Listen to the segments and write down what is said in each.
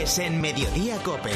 Deportes en Mediodía COPE.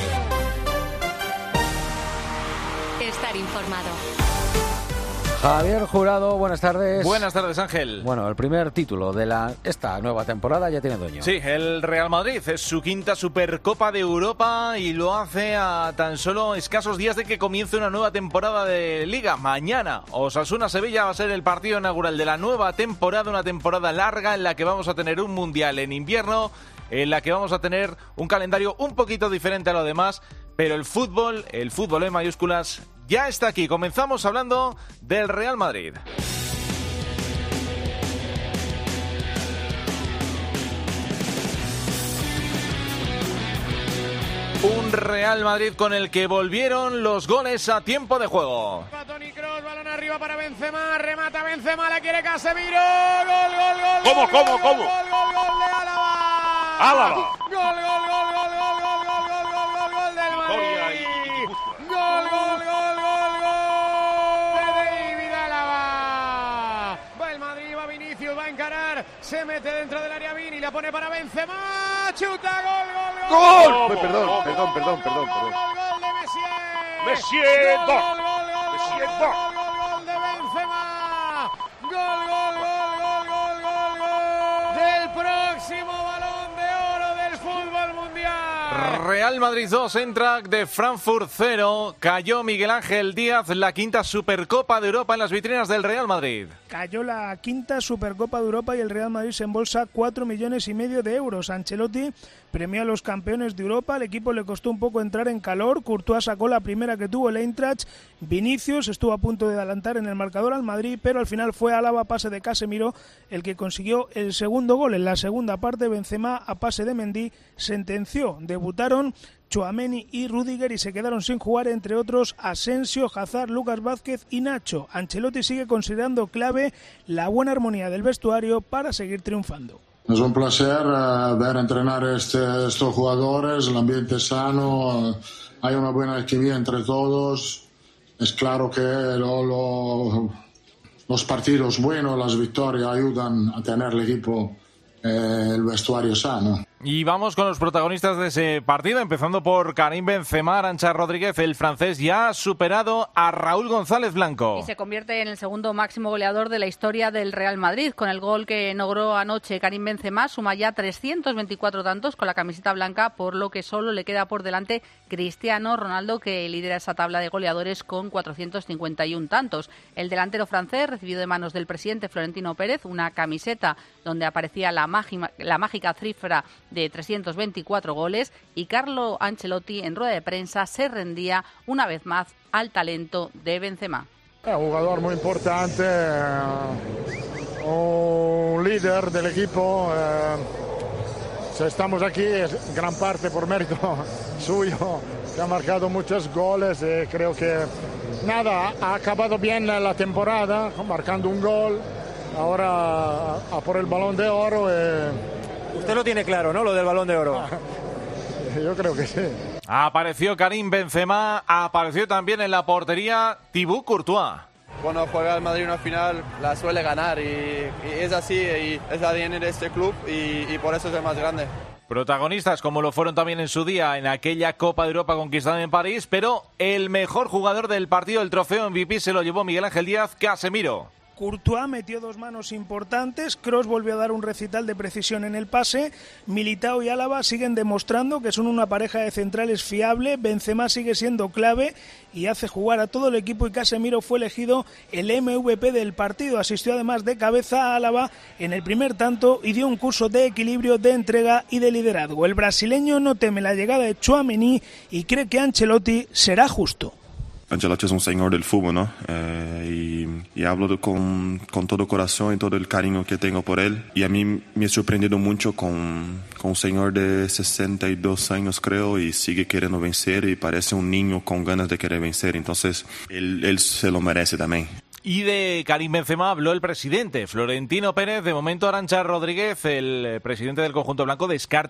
Estar informado. Javier Jurado, buenas tardes. Buenas tardes, Ángel. Bueno, el primer título de esta nueva temporada ya tiene dueño. Sí, el Real Madrid es su quinta Supercopa de Europa y lo hace a tan solo escasos días de que comience una nueva temporada de Liga. Mañana, Osasuna-Sevilla va a ser el partido inaugural de la nueva temporada, una temporada larga en la que vamos a tener un Mundial en invierno, en la que vamos a tener un calendario un poquito diferente a lo demás, pero el fútbol en mayúsculas, ya está aquí. Comenzamos hablando del Real Madrid. Un Real Madrid con el que volvieron los goles a tiempo de juego. Toni Kroos, balón arriba para Benzema, remata Benzema, la quiere Casemiro, gol. ¿Cómo? Gol de Álava. Álava. Gol del Madrid. Gol de David Álava. Va el Madrid, va Vinicius, va a encarar, se mete dentro del área Vini, la pone para Benzema, chuta, gol. ¡Gol! Perdón. Gol de Messi. Gol de Benzema. Gol del próximo Balón de Oro del fútbol mundial. Real Madrid 2, Eintracht de Frankfurt 0. Cayó Miguel Ángel Díaz, la quinta Supercopa de Europa en las vitrinas del Real Madrid. Cayó la quinta Supercopa de Europa y el Real Madrid se embolsa 4,5 millones de euros. Ancelotti premió a los campeones de Europa, al equipo le costó un poco entrar en calor, Courtois sacó la primera que tuvo el Eintracht, Vinicius estuvo a punto de adelantar en el marcador al Madrid, pero al final fue Álava, pase de Casemiro, el que consiguió el segundo gol. En la segunda parte, Benzema, a pase de Mendy, sentenció. Debutaron Tchouaméni y Rüdiger y se quedaron sin jugar, entre otros, Asensio, Hazard, Lucas Vázquez y Nacho. Ancelotti sigue considerando clave la buena armonía del vestuario para seguir triunfando. Es un placer ver entrenar estos jugadores, el ambiente es sano, hay una buena química entre todos. Es claro que los partidos buenos, las victorias ayudan a tener el equipo, el vestuario sano. Y vamos con los protagonistas de ese partido, empezando por Karim Benzema. Arantxa Rodríguez, el francés, ya ha superado a Raúl González Blanco. Y se convierte en el segundo máximo goleador de la historia del Real Madrid. Con el gol que logró anoche Karim Benzema, suma ya 324 tantos con la camiseta blanca, por lo que solo le queda por delante Cristiano Ronaldo, que lidera esa tabla de goleadores con 451 tantos. El delantero francés recibió de manos del presidente Florentino Pérez una camiseta donde aparecía la mágica cifra de 324 goles, y Carlo Ancelotti en rueda de prensa se rendía una vez más al talento de Benzema. Es un jugador muy importante, un líder del equipo. Si estamos aquí es gran parte por mérito suyo, que ha marcado muchos goles y creo que ha acabado bien la temporada, marcando un gol, ahora a por el Balón de Oro. Usted lo tiene claro, ¿no?, lo del Balón de Oro. Yo creo que sí. Apareció Karim Benzema, apareció también en la portería Thibaut Courtois. Cuando juega el Madrid una final, la suele ganar y es así, y es ADN de este club y por eso es el más grande. Protagonistas como lo fueron también en su día en aquella Copa de Europa conquistada en París, pero el mejor jugador del partido, el trofeo MVP, se lo llevó Miguel Ángel Díaz, Casemiro. Courtois metió dos manos importantes, Kroos volvió a dar un recital de precisión en el pase, Militao y Álava siguen demostrando que son una pareja de centrales fiable, Benzema sigue siendo clave y hace jugar a todo el equipo, y Casemiro fue elegido el MVP del partido. Asistió además de cabeza a Álava en el primer tanto y dio un curso de equilibrio, de entrega y de liderazgo. El brasileño no teme la llegada de Tchouaméni y cree que Ancelotti será justo. Ancelotti es un señor del fútbol, ¿no? Y hablo con todo corazón y todo el cariño que tengo por él. Y a mí me ha sorprendido mucho con un señor de 62 años, creo, y sigue queriendo vencer y parece un niño con ganas de querer vencer. Entonces, él se lo merece también. Y de Karim Benzema habló el presidente Florentino Pérez. De momento, Arantxa Rodríguez, el presidente del conjunto blanco, descarta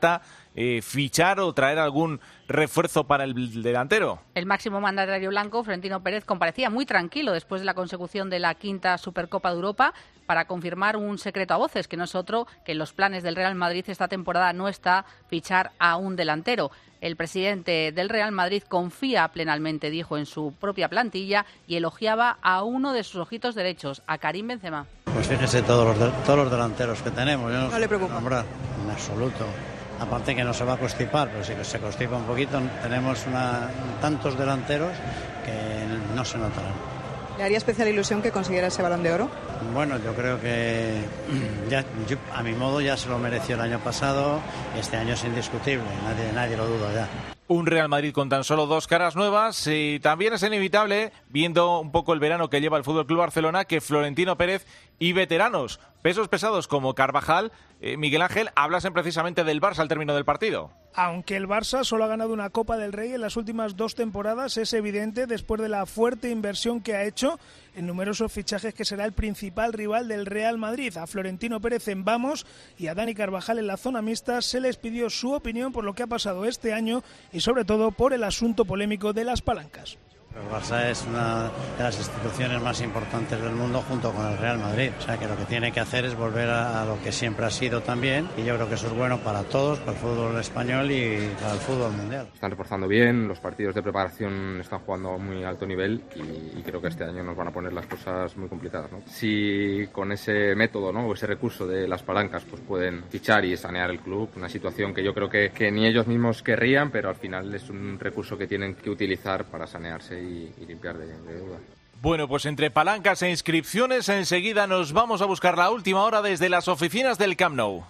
fichar o traer algún refuerzo para el delantero. El máximo mandatario blanco, Florentino Pérez, comparecía muy tranquilo después de la consecución de la 5ª Supercopa de Europa para confirmar un secreto a voces, que no es otro que en los planes del Real Madrid esta temporada no está fichar a un delantero. El presidente del Real Madrid confía plenamente, dijo, en su propia plantilla y elogiaba a uno de sus ojitos derechos, a Karim Benzema. Pues fíjese todos los delanteros que tenemos. No le preocupa. Nombrar, en absoluto. Aparte que no se va a constipar, pero si se constipa un poquito, tenemos tantos delanteros que no se notarán. ¿Le haría especial ilusión que consiguiera ese Balón de Oro? Bueno, yo creo que a mi modo ya se lo mereció el año pasado. Este año es indiscutible, nadie lo duda ya. Un Real Madrid con tan solo 2 caras nuevas y también es inevitable, viendo un poco el verano que lleva el FC Barcelona, que Florentino Pérez y veteranos, pesos pesados como Carvajal, Miguel Ángel, hablasen precisamente del Barça al término del partido. Aunque el Barça solo ha ganado una Copa del Rey en las últimas 2 temporadas, es evidente, después de la fuerte inversión que ha hecho en numerosos fichajes, que será el principal rival del Real Madrid. A Florentino Pérez en Vamos y a Dani Carvajal en la zona mixta se les pidió su opinión por lo que ha pasado este año y sobre todo por el asunto polémico de las palancas. El Barça es una de las instituciones más importantes del mundo junto con el Real Madrid. O sea que lo que tiene que hacer es volver a lo que siempre ha sido también. Y yo creo que eso es bueno para todos, para el fútbol español y para el fútbol mundial. Están reforzando bien, los partidos de preparación están jugando a muy alto nivel y creo que este año nos van a poner las cosas muy complicadas, ¿no? Si con ese método, ¿no?, o ese recurso de las palancas pues pueden fichar y sanear el club, una situación que yo creo que ni ellos mismos querrían, pero al final es un recurso que tienen que utilizar para sanearse y limpiar de deuda. Bueno, pues entre palancas e inscripciones, enseguida nos vamos a buscar la última hora desde las oficinas del Camp Nou.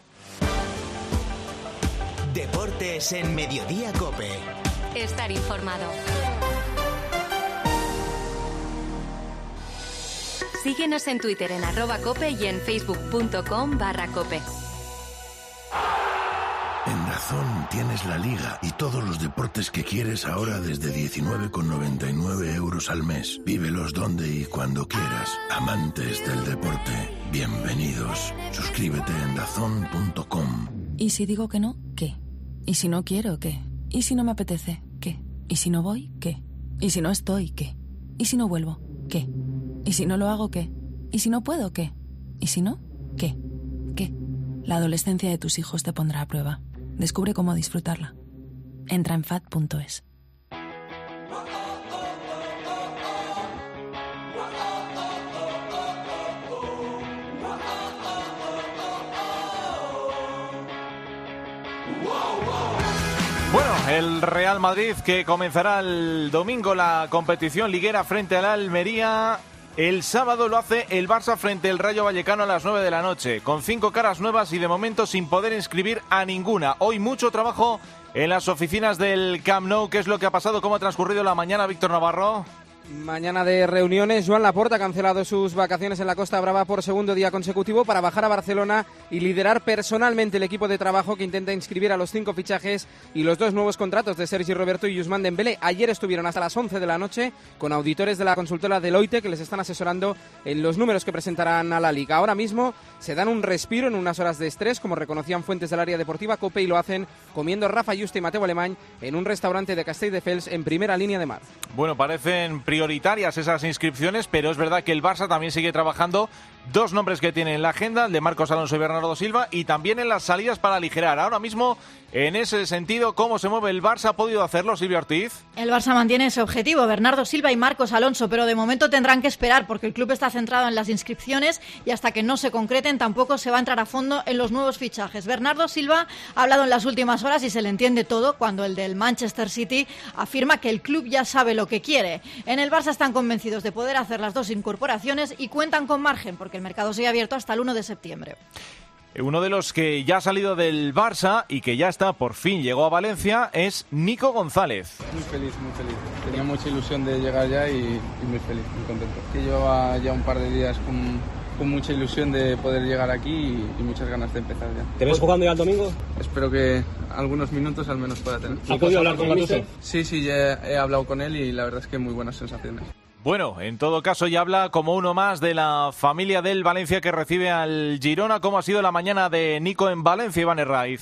Deportes en Mediodía COPE. Estar informado. Síguenos en Twitter en @cope y en facebook.com/cope. En DAZN tienes la Liga y todos los deportes que quieres ahora desde 19,99 € al mes. Vívelos donde y cuando quieras. Amantes del deporte, bienvenidos. Suscríbete en DAZN.com. ¿Y si digo que no? ¿Qué? ¿Y si no quiero? ¿Qué? ¿Y si no me apetece? ¿Qué? ¿Y si no voy? ¿Qué? ¿Y si no estoy? ¿Qué? ¿Y si no vuelvo? ¿Qué? ¿Y si no lo hago? ¿Qué? ¿Y si no puedo? ¿Qué? ¿Y si no? ¿Qué? ¿Qué? La adolescencia de tus hijos te pondrá a prueba. Descubre cómo disfrutarla. Entra en FAD.es. Bueno, el Real Madrid, que comenzará el domingo la competición liguera frente al Almería. El sábado lo hace el Barça frente al Rayo Vallecano a las 9 de la noche, con 5 caras nuevas y de momento sin poder inscribir a ninguna. Hoy mucho trabajo en las oficinas del Camp Nou. ¿Qué es lo que ha pasado? ¿Cómo ha transcurrido la mañana, Víctor Navarro? Mañana de reuniones. Joan Laporta ha cancelado sus vacaciones en la Costa Brava por segundo día consecutivo para bajar a Barcelona y liderar personalmente el equipo de trabajo que intenta inscribir a los 5 fichajes y los 2 nuevos contratos de Sergi Roberto y Ousmane Dembélé. Ayer estuvieron hasta las 11 de la noche con auditores de la consultora Deloitte que les están asesorando en los números que presentarán a la Liga. Ahora mismo se dan un respiro en unas horas de estrés, como reconocían fuentes del área deportiva COPE, y lo hacen comiendo Rafa Juste y Mateo Alemany en un restaurante de Castelldefels en primera línea de mar. Bueno, parecen prioritarias esas inscripciones, pero es verdad que el Barça también sigue trabajando. 2 nombres que tiene en la agenda, el de Marcos Alonso y Bernardo Silva, y también en las salidas para aligerar. Ahora mismo, en ese sentido, ¿cómo se mueve el Barça? ¿Ha podido hacerlo Silvia Ortiz? El Barça mantiene ese objetivo, Bernardo Silva y Marcos Alonso, pero de momento tendrán que esperar porque el club está centrado en las inscripciones y hasta que no se concreten tampoco se va a entrar a fondo en los nuevos fichajes. Bernardo Silva ha hablado en las últimas horas y se le entiende todo cuando el del Manchester City afirma que el club ya sabe lo que quiere. En el Barça están convencidos de poder hacer las 2 incorporaciones y cuentan con margen porque el mercado sigue abierto hasta el 1 de septiembre. Uno de los que ya ha salido del Barça y que ya está, por fin llegó a Valencia, es Nico González. Muy feliz, muy feliz. Tenía mucha ilusión de llegar ya y muy feliz, muy contento. Que lleva ya un par de días con mucha ilusión de poder llegar aquí y muchas ganas de empezar ya. ¿Te ves jugando ya el domingo? Espero que algunos minutos al menos pueda tener. ¿Has podido hablar con Gattuso? Sí, ya he hablado con él y la verdad es que muy buenas sensaciones. Bueno, en todo caso ya habla como uno más de la familia del Valencia que recibe al Girona. ¿Cómo ha sido la mañana de Nico en Valencia, Iván Herraiz?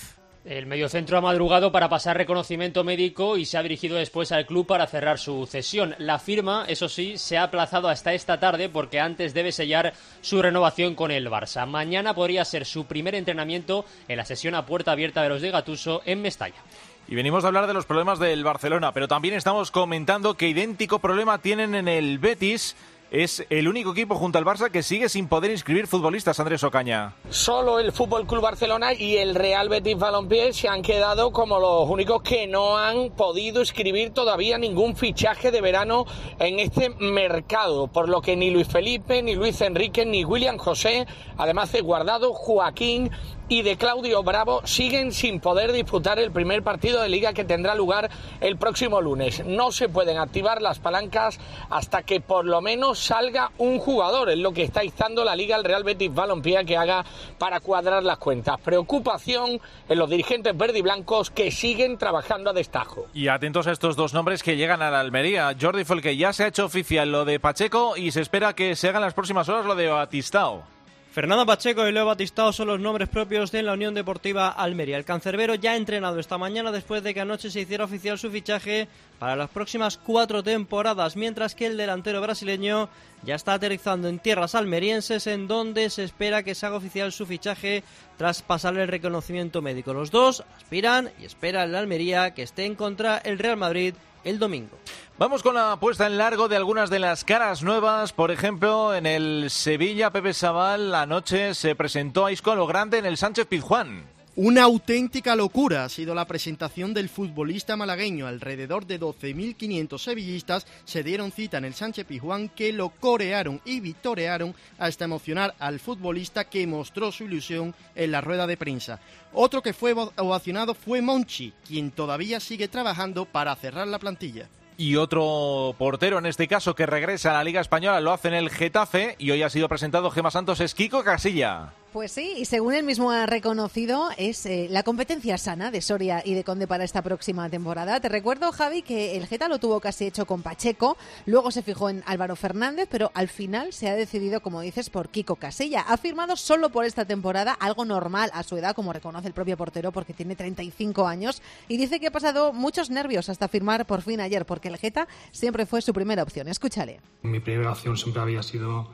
El mediocentro ha madrugado para pasar reconocimiento médico y se ha dirigido después al club para cerrar su cesión. La firma, eso sí, se ha aplazado hasta esta tarde porque antes debe sellar su renovación con el Barça. Mañana podría ser su primer entrenamiento en la sesión a puerta abierta de los de Gattuso en Mestalla. Y venimos a hablar de los problemas del Barcelona, pero también estamos comentando que idéntico problema tienen en el Betis. Es el único equipo junto al Barça que sigue sin poder inscribir futbolistas, Andrés Ocaña. Solo el Fútbol Club Barcelona y el Real Betis Balompié se han quedado como los únicos que no han podido inscribir todavía ningún fichaje de verano en este mercado, por lo que ni Luis Felipe, ni Luis Enrique, ni William José, además de Guardado, Joaquín y de Claudio Bravo, siguen sin poder disputar el primer partido de Liga que tendrá lugar el próximo lunes. No se pueden activar las palancas hasta que por lo menos salga un jugador, es lo que está instando la Liga al Real Betis Balompié que haga para cuadrar las cuentas. Preocupación en los dirigentes verdiblancos que siguen trabajando a destajo. Y atentos a estos dos nombres que llegan a la Almería. Jordi Folque, ya se ha hecho oficial lo de Pacheco y se espera que se haga en las próximas horas lo de Batistao. Fernando Pacheco y Leo Batistao son los nombres propios de la Unión Deportiva Almería. El cancerbero ya ha entrenado esta mañana después de que anoche se hiciera oficial su fichaje para las próximas 4 temporadas, mientras que el delantero brasileño ya está aterrizando en tierras almerienses, en donde se espera que se haga oficial su fichaje tras pasarle el reconocimiento médico. Los dos aspiran y esperan la Almería que esté en contra el Real Madrid el domingo. Vamos con la puesta en largo de algunas de las caras nuevas. Por ejemplo, en el Sevilla, Pepe Sabal anoche se presentó a Isco a lo grande en el Sánchez Pizjuán. Una auténtica locura ha sido la presentación del futbolista malagueño. Alrededor de 12.500 sevillistas se dieron cita en el Sánchez Pizjuán, que lo corearon y vitorearon hasta emocionar al futbolista, que mostró su ilusión en la rueda de prensa. Otro que fue ovacionado fue Monchi, quien todavía sigue trabajando para cerrar la plantilla. Y otro portero, en este caso, que regresa a la Liga Española, lo hace en el Getafe y hoy ha sido presentado Gemma Santos, es Kiko Casilla. Pues sí, y según él mismo ha reconocido, es la competencia sana de Soria y de Conde para esta próxima temporada. Te recuerdo, Javi, que el Geta lo tuvo casi hecho con Pacheco, luego se fijó en Álvaro Fernández, pero al final se ha decidido, como dices, por Kiko Casilla. Ha firmado solo por esta temporada, algo normal a su edad, como reconoce el propio portero, porque tiene 35 años, y dice que ha pasado muchos nervios hasta firmar por fin ayer, porque el Geta siempre fue su primera opción. Escúchale. Mi primera opción siempre había sido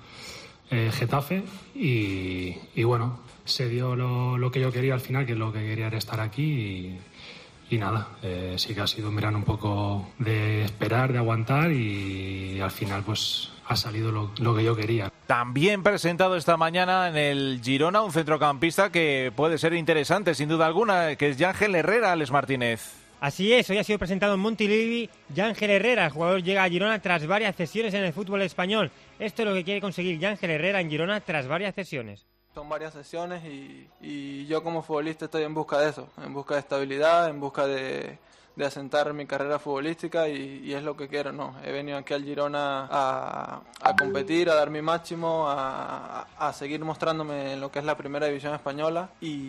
Getafe y bueno, se dio lo que yo quería al final, que lo que quería era estar aquí y nada, sí que ha sido un verano un poco de esperar, de aguantar y al final pues ha salido lo que yo quería. También presentado esta mañana en el Girona un centrocampista que puede ser interesante sin duda alguna, que es Yángel Herrera, Alex Martínez. Así es, hoy ha sido presentado en Montilivi Yángel Herrera. El jugador llega a Girona tras varias cesiones en el fútbol español. Esto es lo que quiere conseguir Yángel Herrera en Girona tras varias cesiones. Son varias sesiones y yo como futbolista estoy en busca de eso, en busca de estabilidad, en busca de asentar mi carrera futbolística y es lo que quiero, ¿no? He venido aquí al Girona a competir, a dar mi máximo, a seguir mostrándome en lo que es la primera división española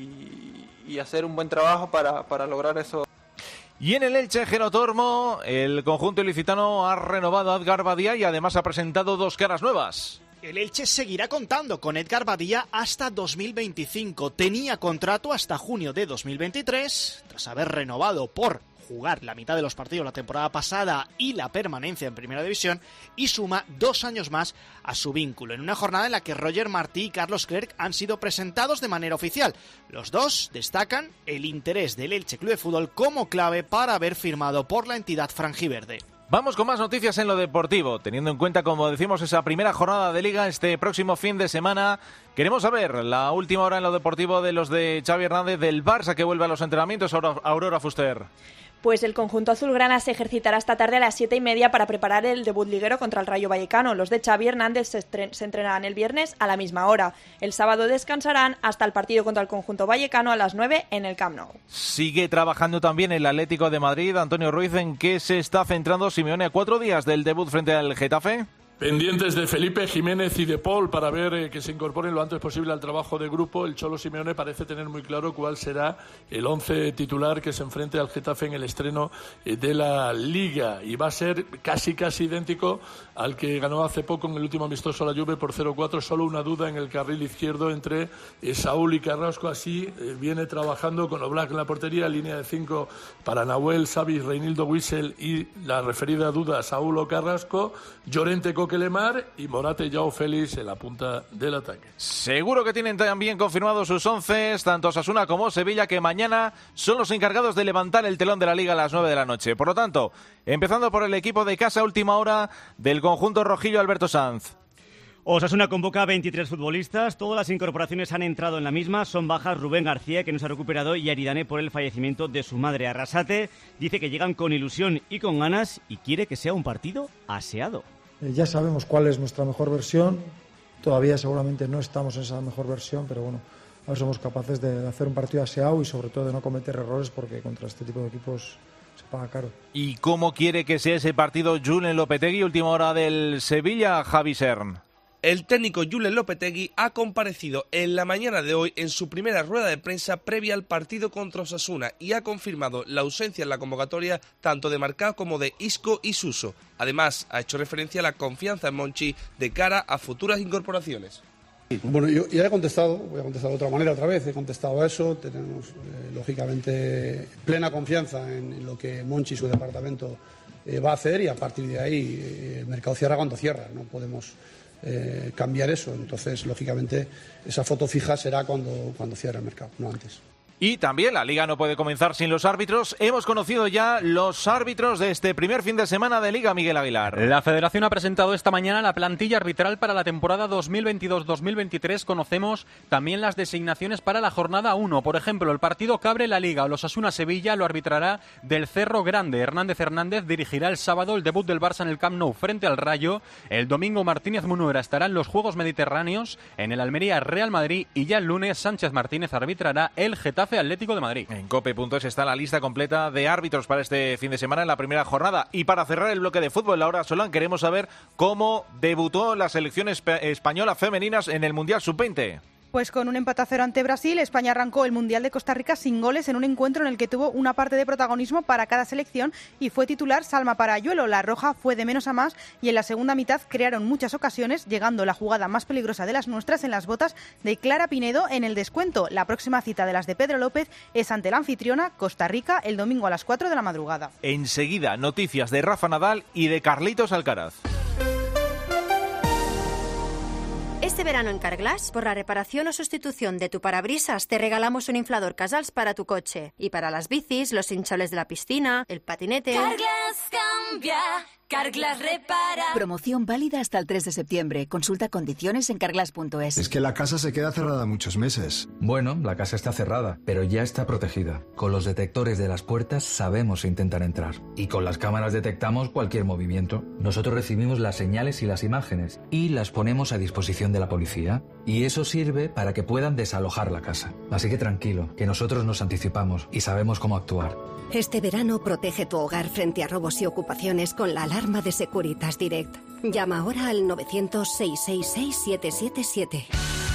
y hacer un buen trabajo para lograr eso. Y en el Elche Genotormo, el conjunto ilicitano ha renovado a Edgar Badía y además ha presentado dos caras nuevas. El Elche seguirá contando con Edgar Badía hasta 2025. Tenía contrato hasta junio de 2023, tras haber renovado por jugar la mitad de los partidos la temporada pasada y la permanencia en Primera División, y suma 2 años más a su vínculo, en una jornada en la que Roger Martí y Carlos Clerc han sido presentados de manera oficial. Los dos destacan el interés del Elche Club de Fútbol como clave para haber firmado por la entidad franjiverde. Vamos con más noticias en lo deportivo, teniendo en cuenta, como decimos, esa primera jornada de Liga este próximo fin de semana. Queremos saber la última hora en lo deportivo de los de Xavi Hernández, del Barça, que vuelve a los entrenamientos. Aurora Fuster. Pues el conjunto azulgrana se ejercitará esta tarde a las 7:30 para preparar el debut liguero contra el Rayo Vallecano. Los de Xavi Hernández se entrenarán el viernes a la misma hora. El sábado descansarán hasta el partido contra el conjunto vallecano a las 9 en el Camp Nou. Sigue trabajando también el Atlético de Madrid. Antonio Ruiz, ¿en qué se está centrando Simeone a 4 días del debut frente al Getafe? Pendientes de Felipe, Jiménez y de Paul para ver que se incorporen lo antes posible al trabajo de grupo. El Cholo Simeone parece tener muy claro cuál será el 11 titular que se enfrente al Getafe en el estreno de la Liga, y va a ser casi idéntico al que ganó hace poco en el último amistoso a la Juve por 0-4. Solo una duda en el carril izquierdo entre Saúl y Carrasco. Así viene trabajando con Oblak en la portería, línea de 5 para Nahuel, Xavi, Reinildo, Wissel y la referida duda Saúl o Carrasco, Llorente, Coquelemar y Morata y Joao Félix en la punta del ataque. Seguro que tienen también confirmados sus 11, tanto Osasuna como Sevilla, que mañana son los encargados de levantar el telón de la Liga a las 9 de la noche. Por lo tanto, empezando por el equipo de casa, última hora del conjunto rojillo, Alberto Sanz. Osasuna convoca a 23 futbolistas, todas las incorporaciones han entrado en la misma, son bajas Rubén García, que no se ha recuperado, y Aridane por el fallecimiento de su madre. Arrasate dice que llegan con ilusión y con ganas y quiere que sea un partido aseado. Ya sabemos cuál es nuestra mejor versión, todavía seguramente no estamos en esa mejor versión, pero bueno, a ver, somos capaces de hacer un partido aseado y sobre todo de no cometer errores, porque contra este tipo de equipos se paga caro. ¿Y cómo quiere que sea ese partido Julen Lopetegui, última hora del Sevilla, Javi Sern? El técnico Julen Lopetegui ha comparecido en la mañana de hoy en su primera rueda de prensa previa al partido contra Osasuna y ha confirmado la ausencia en la convocatoria tanto de Marcao como de Isco y Suso. Además, ha hecho referencia a la confianza en Monchi de cara a futuras incorporaciones. Bueno, yo ya he contestado, voy a contestar de otra manera otra vez, he contestado a eso, tenemos lógicamente plena confianza en lo que Monchi y su departamento va a hacer, y a partir de ahí el mercado cierra cuando cierra, no podemos cambiar eso. Entonces, lógicamente, esa foto fija será cuando cierre el mercado, no antes. Y también la Liga no puede comenzar sin los árbitros. Hemos conocido ya los árbitros de este primer fin de semana de Liga, Miguel Aguilar. La Federación ha presentado esta mañana la plantilla arbitral para la temporada 2022-2023. Conocemos también las designaciones para la jornada 1. Por ejemplo, el partido que abre la Liga, o los Osasuna-Sevilla, lo arbitrará del Cerro Grande. Hernández dirigirá el sábado el debut del Barça en el Camp Nou frente al Rayo. El domingo Martínez Munuera estará en los Juegos Mediterráneos en el Almería Real Madrid, y ya el lunes Sánchez Martínez arbitrará el Getafe Atlético de Madrid. En cope.es está la lista completa de árbitros para este fin de semana en la primera jornada. Y para cerrar el bloque de fútbol, Laura Solán, queremos saber cómo debutó la selección española femeninas en el Mundial Sub-20. Pues con un empate a 0 ante Brasil, España arrancó el Mundial de Costa Rica sin goles en un encuentro en el que tuvo una parte de protagonismo para cada selección y fue titular Salma Parayuelo. La roja fue de menos a más y en la segunda mitad crearon muchas ocasiones, llegando la jugada más peligrosa de las nuestras en las botas de Clara Pinedo en el descuento. La próxima cita de las de Pedro López es ante la anfitriona, Costa Rica, el domingo a las 4 de la madrugada. Enseguida, noticias de Rafa Nadal y de Carlitos Alcaraz. Este verano en Carglass, por la reparación o sustitución de tu parabrisas, te regalamos un inflador Casals para tu coche. Y para las bicis, los hinchables de la piscina, el patinete... Carglass cambia, Carglass repara. Promoción válida hasta el 3 de septiembre. Consulta condiciones en carglass.es. Es que la casa se queda cerrada muchos meses. Bueno, la casa está cerrada, pero ya está protegida. Con los detectores de las puertas sabemos intentar entrar. Y con las cámaras detectamos cualquier movimiento. Nosotros recibimos las señales y las imágenes y las ponemos a disposición de la policía. Y eso sirve para que puedan desalojar la casa. Así que tranquilo, que nosotros nos anticipamos y sabemos cómo actuar. Este verano protege tu hogar frente a robos y ocupaciones con la alarma de Securitas Direct. Llama ahora al 900-666-777.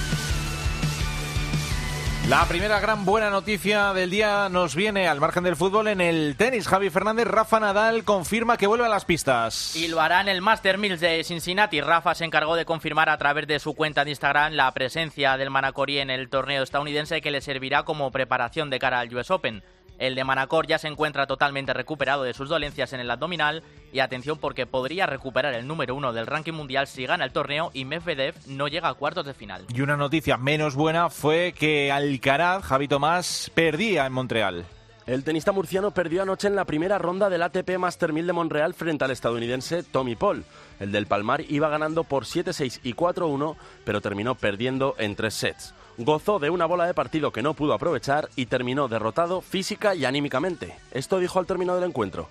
La primera gran buena noticia del día nos viene al margen del fútbol en el tenis. Javi Fernández, Rafa Nadal confirma que vuelve a las pistas. Y lo hará en el Master 1000 de Cincinnati. Rafa se encargó de confirmar a través de su cuenta de Instagram la presencia del Manacorí en el torneo estadounidense, que le servirá como preparación de cara al US Open. El de Manacor ya se encuentra totalmente recuperado de sus dolencias en el abdominal y atención porque podría recuperar el número 1 del ranking mundial si gana el torneo y Medvedev no llega a cuartos de final. Y una noticia menos buena fue que Alcaraz, Javi Tomás, perdía en Montreal. El tenista murciano perdió anoche en la primera ronda del ATP Master 1000 de Montreal frente al estadounidense Tommy Paul. El del Palmar iba ganando por 7-6 y 4-1, pero terminó perdiendo en 3 sets. Gozó de una bola de partido que no pudo aprovechar y terminó derrotado física y anímicamente. Esto dijo al término del encuentro.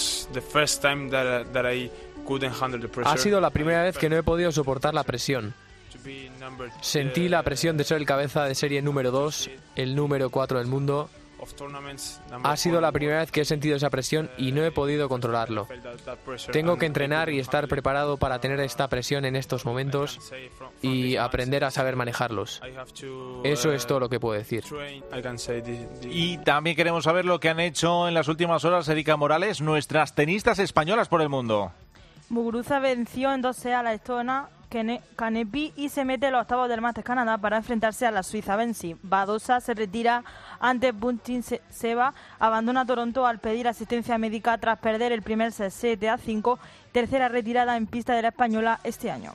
Ha sido la primera vez que no he podido soportar la presión. Sentí la presión de ser el cabeza de serie número 2, el número 4 del mundo, Ha sido la primera vez que he sentido esa presión y no he podido controlarlo. Tengo que entrenar y estar preparado para tener esta presión en estos momentos y aprender a saber manejarlos. Eso es todo lo que puedo decir. Y también queremos saber lo que han hecho en las últimas horas Erika Morales, nuestras tenistas españolas por el mundo. Muguruza venció en 2 sets a la estona Kanepi y se mete en los octavos del Masters Canadá para enfrentarse a la suiza Bensi. Badosa se retira ante Buntin Seba, abandona Toronto al pedir asistencia médica tras perder el primer set 7-5, tercera retirada en pista de la española este año.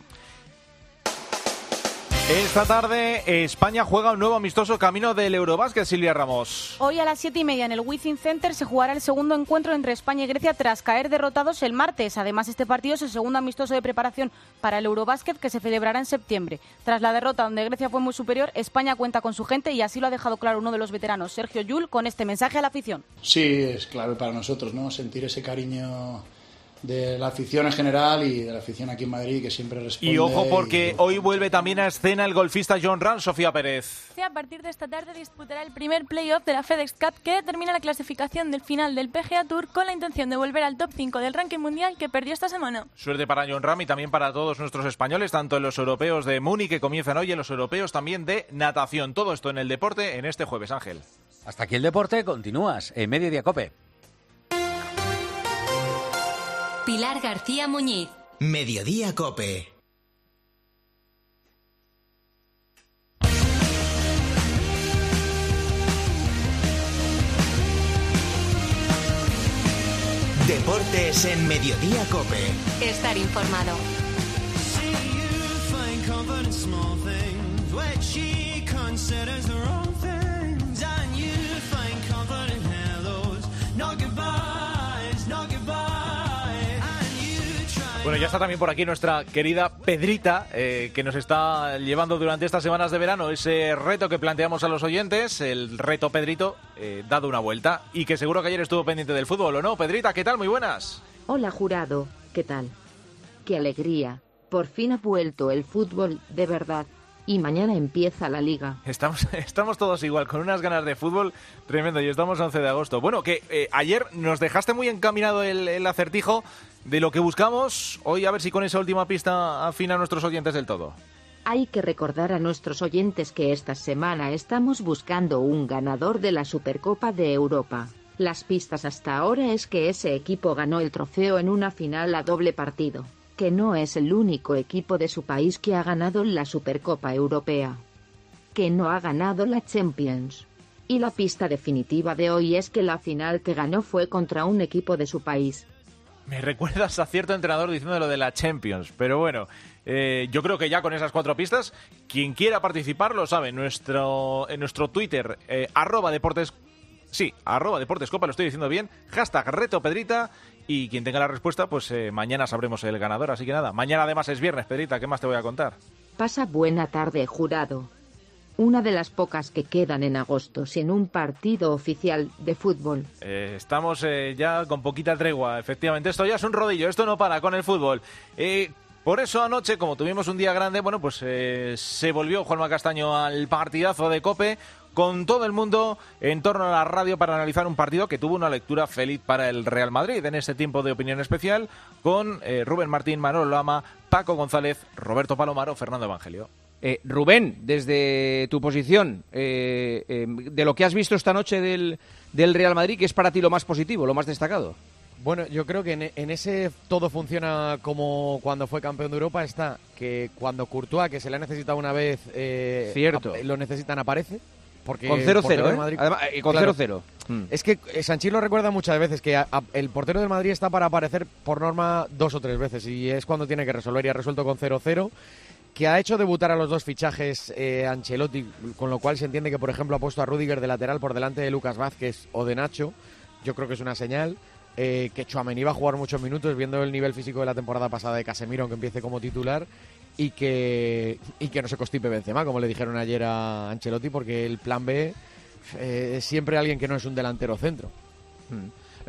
Esta tarde España juega un nuevo amistoso camino del Eurobásquet, Silvia Ramos. Hoy a las 7:30 en el Within Center se jugará el segundo encuentro entre España y Grecia tras caer derrotados el martes. Además, este partido es el segundo amistoso de preparación para el Eurobásquet que se celebrará en septiembre. Tras la derrota donde Grecia fue muy superior, España cuenta con su gente y así lo ha dejado claro uno de los veteranos, Sergio Llull, con este mensaje a la afición. Sí, es clave para nosotros, ¿no? Sentir ese cariño de la afición en general y de la afición aquí en Madrid, que siempre responde. Y ojo, porque hoy vuelve también a escena el golfista Jon Rahm, Sofía Pérez. A partir de esta tarde disputará el primer playoff de la FedEx Cup que determina la clasificación del final del PGA Tour con la intención de volver al top 5 del ranking mundial que perdió esta semana. Suerte para Jon Rahm y también para todos nuestros españoles, tanto en los europeos de Múnich que comienzan hoy, en los europeos también de natación. Todo esto en el deporte en este jueves, Ángel. Hasta aquí el deporte, continúas en Mediodía COPE. Pilar García Muñiz. Mediodía COPE. Deportes en Mediodía COPE. Estar informado. Bueno, ya está también por aquí nuestra querida Pedrita, que nos está llevando durante estas semanas de verano ese reto que planteamos a los oyentes, el reto Pedrito, dado una vuelta, y que seguro que ayer estuvo pendiente del fútbol, ¿o no? Pedrita, ¿qué tal? Muy buenas. Hola, jurado, ¿qué tal? Qué alegría, por fin ha vuelto el fútbol de verdad. Y mañana empieza la Liga. Estamos todos igual, con unas ganas de fútbol tremendo, y estamos a 11 de agosto. Bueno, que ayer nos dejaste muy encaminado el acertijo de lo que buscamos. Hoy a ver si con esa última pista afina a nuestros oyentes del todo. Hay que recordar a nuestros oyentes que esta semana estamos buscando un ganador de la Supercopa de Europa. Las pistas hasta ahora es que ese equipo ganó el trofeo en una final a doble partido, que no es el único equipo de su país que ha ganado la Supercopa Europea, que no ha ganado la Champions. Y la pista definitiva de hoy es que la final que ganó fue contra un equipo de su país. Me recuerdas a cierto entrenador diciendo lo de la Champions, pero bueno, yo creo que ya con esas 4 pistas, quien quiera participar lo sabe, en nuestro Twitter, @deportes, sí, @deportescopa, lo estoy diciendo bien, #reto Pedrita. Y quien tenga la respuesta, pues mañana sabremos el ganador. Así que nada, mañana además es viernes, Pedrita, ¿qué más te voy a contar? Pasa buena tarde, jurado. Una de las pocas que quedan en agosto sin un partido oficial de fútbol. Estamos ya con poquita tregua, efectivamente. Esto ya es un rodillo, esto no para con el fútbol. Por eso anoche, como tuvimos un día grande, bueno, pues se volvió Juanma Castaño al partidazo de COPE, con todo el mundo en torno a la radio para analizar un partido que tuvo una lectura feliz para el Real Madrid en este tiempo de opinión especial, con Rubén Martín, Manolo Lama, Paco González, Roberto Palomaro, Fernando Evangelio. Rubén, desde tu posición, de lo que has visto esta noche del Real Madrid, ¿qué es para ti lo más positivo, lo más destacado? Bueno, yo creo que en ese todo funciona como cuando fue campeón de Europa, está que cuando Courtois, que se le ha necesitado una vez, cierto, lo necesitan, aparece. Porque con 0-0, Madrid, además, con 0-0. Es que Sanchís lo recuerda muchas veces, que el portero del Madrid está para aparecer por norma 2 o 3 veces, y es cuando tiene que resolver, y ha resuelto con 0-0, que ha hecho debutar a los 2 fichajes Ancelotti, con lo cual se entiende que, por ejemplo, ha puesto a Rüdiger de lateral por delante de Lucas Vázquez o de Nacho. Yo creo que es una señal. Que Tchouaméni va a jugar muchos minutos, viendo el nivel físico de la temporada pasada de Casemiro, aunque empiece como titular, y que no se constipe Benzema, como le dijeron ayer a Ancelotti, porque el plan B es siempre alguien que no es un delantero centro.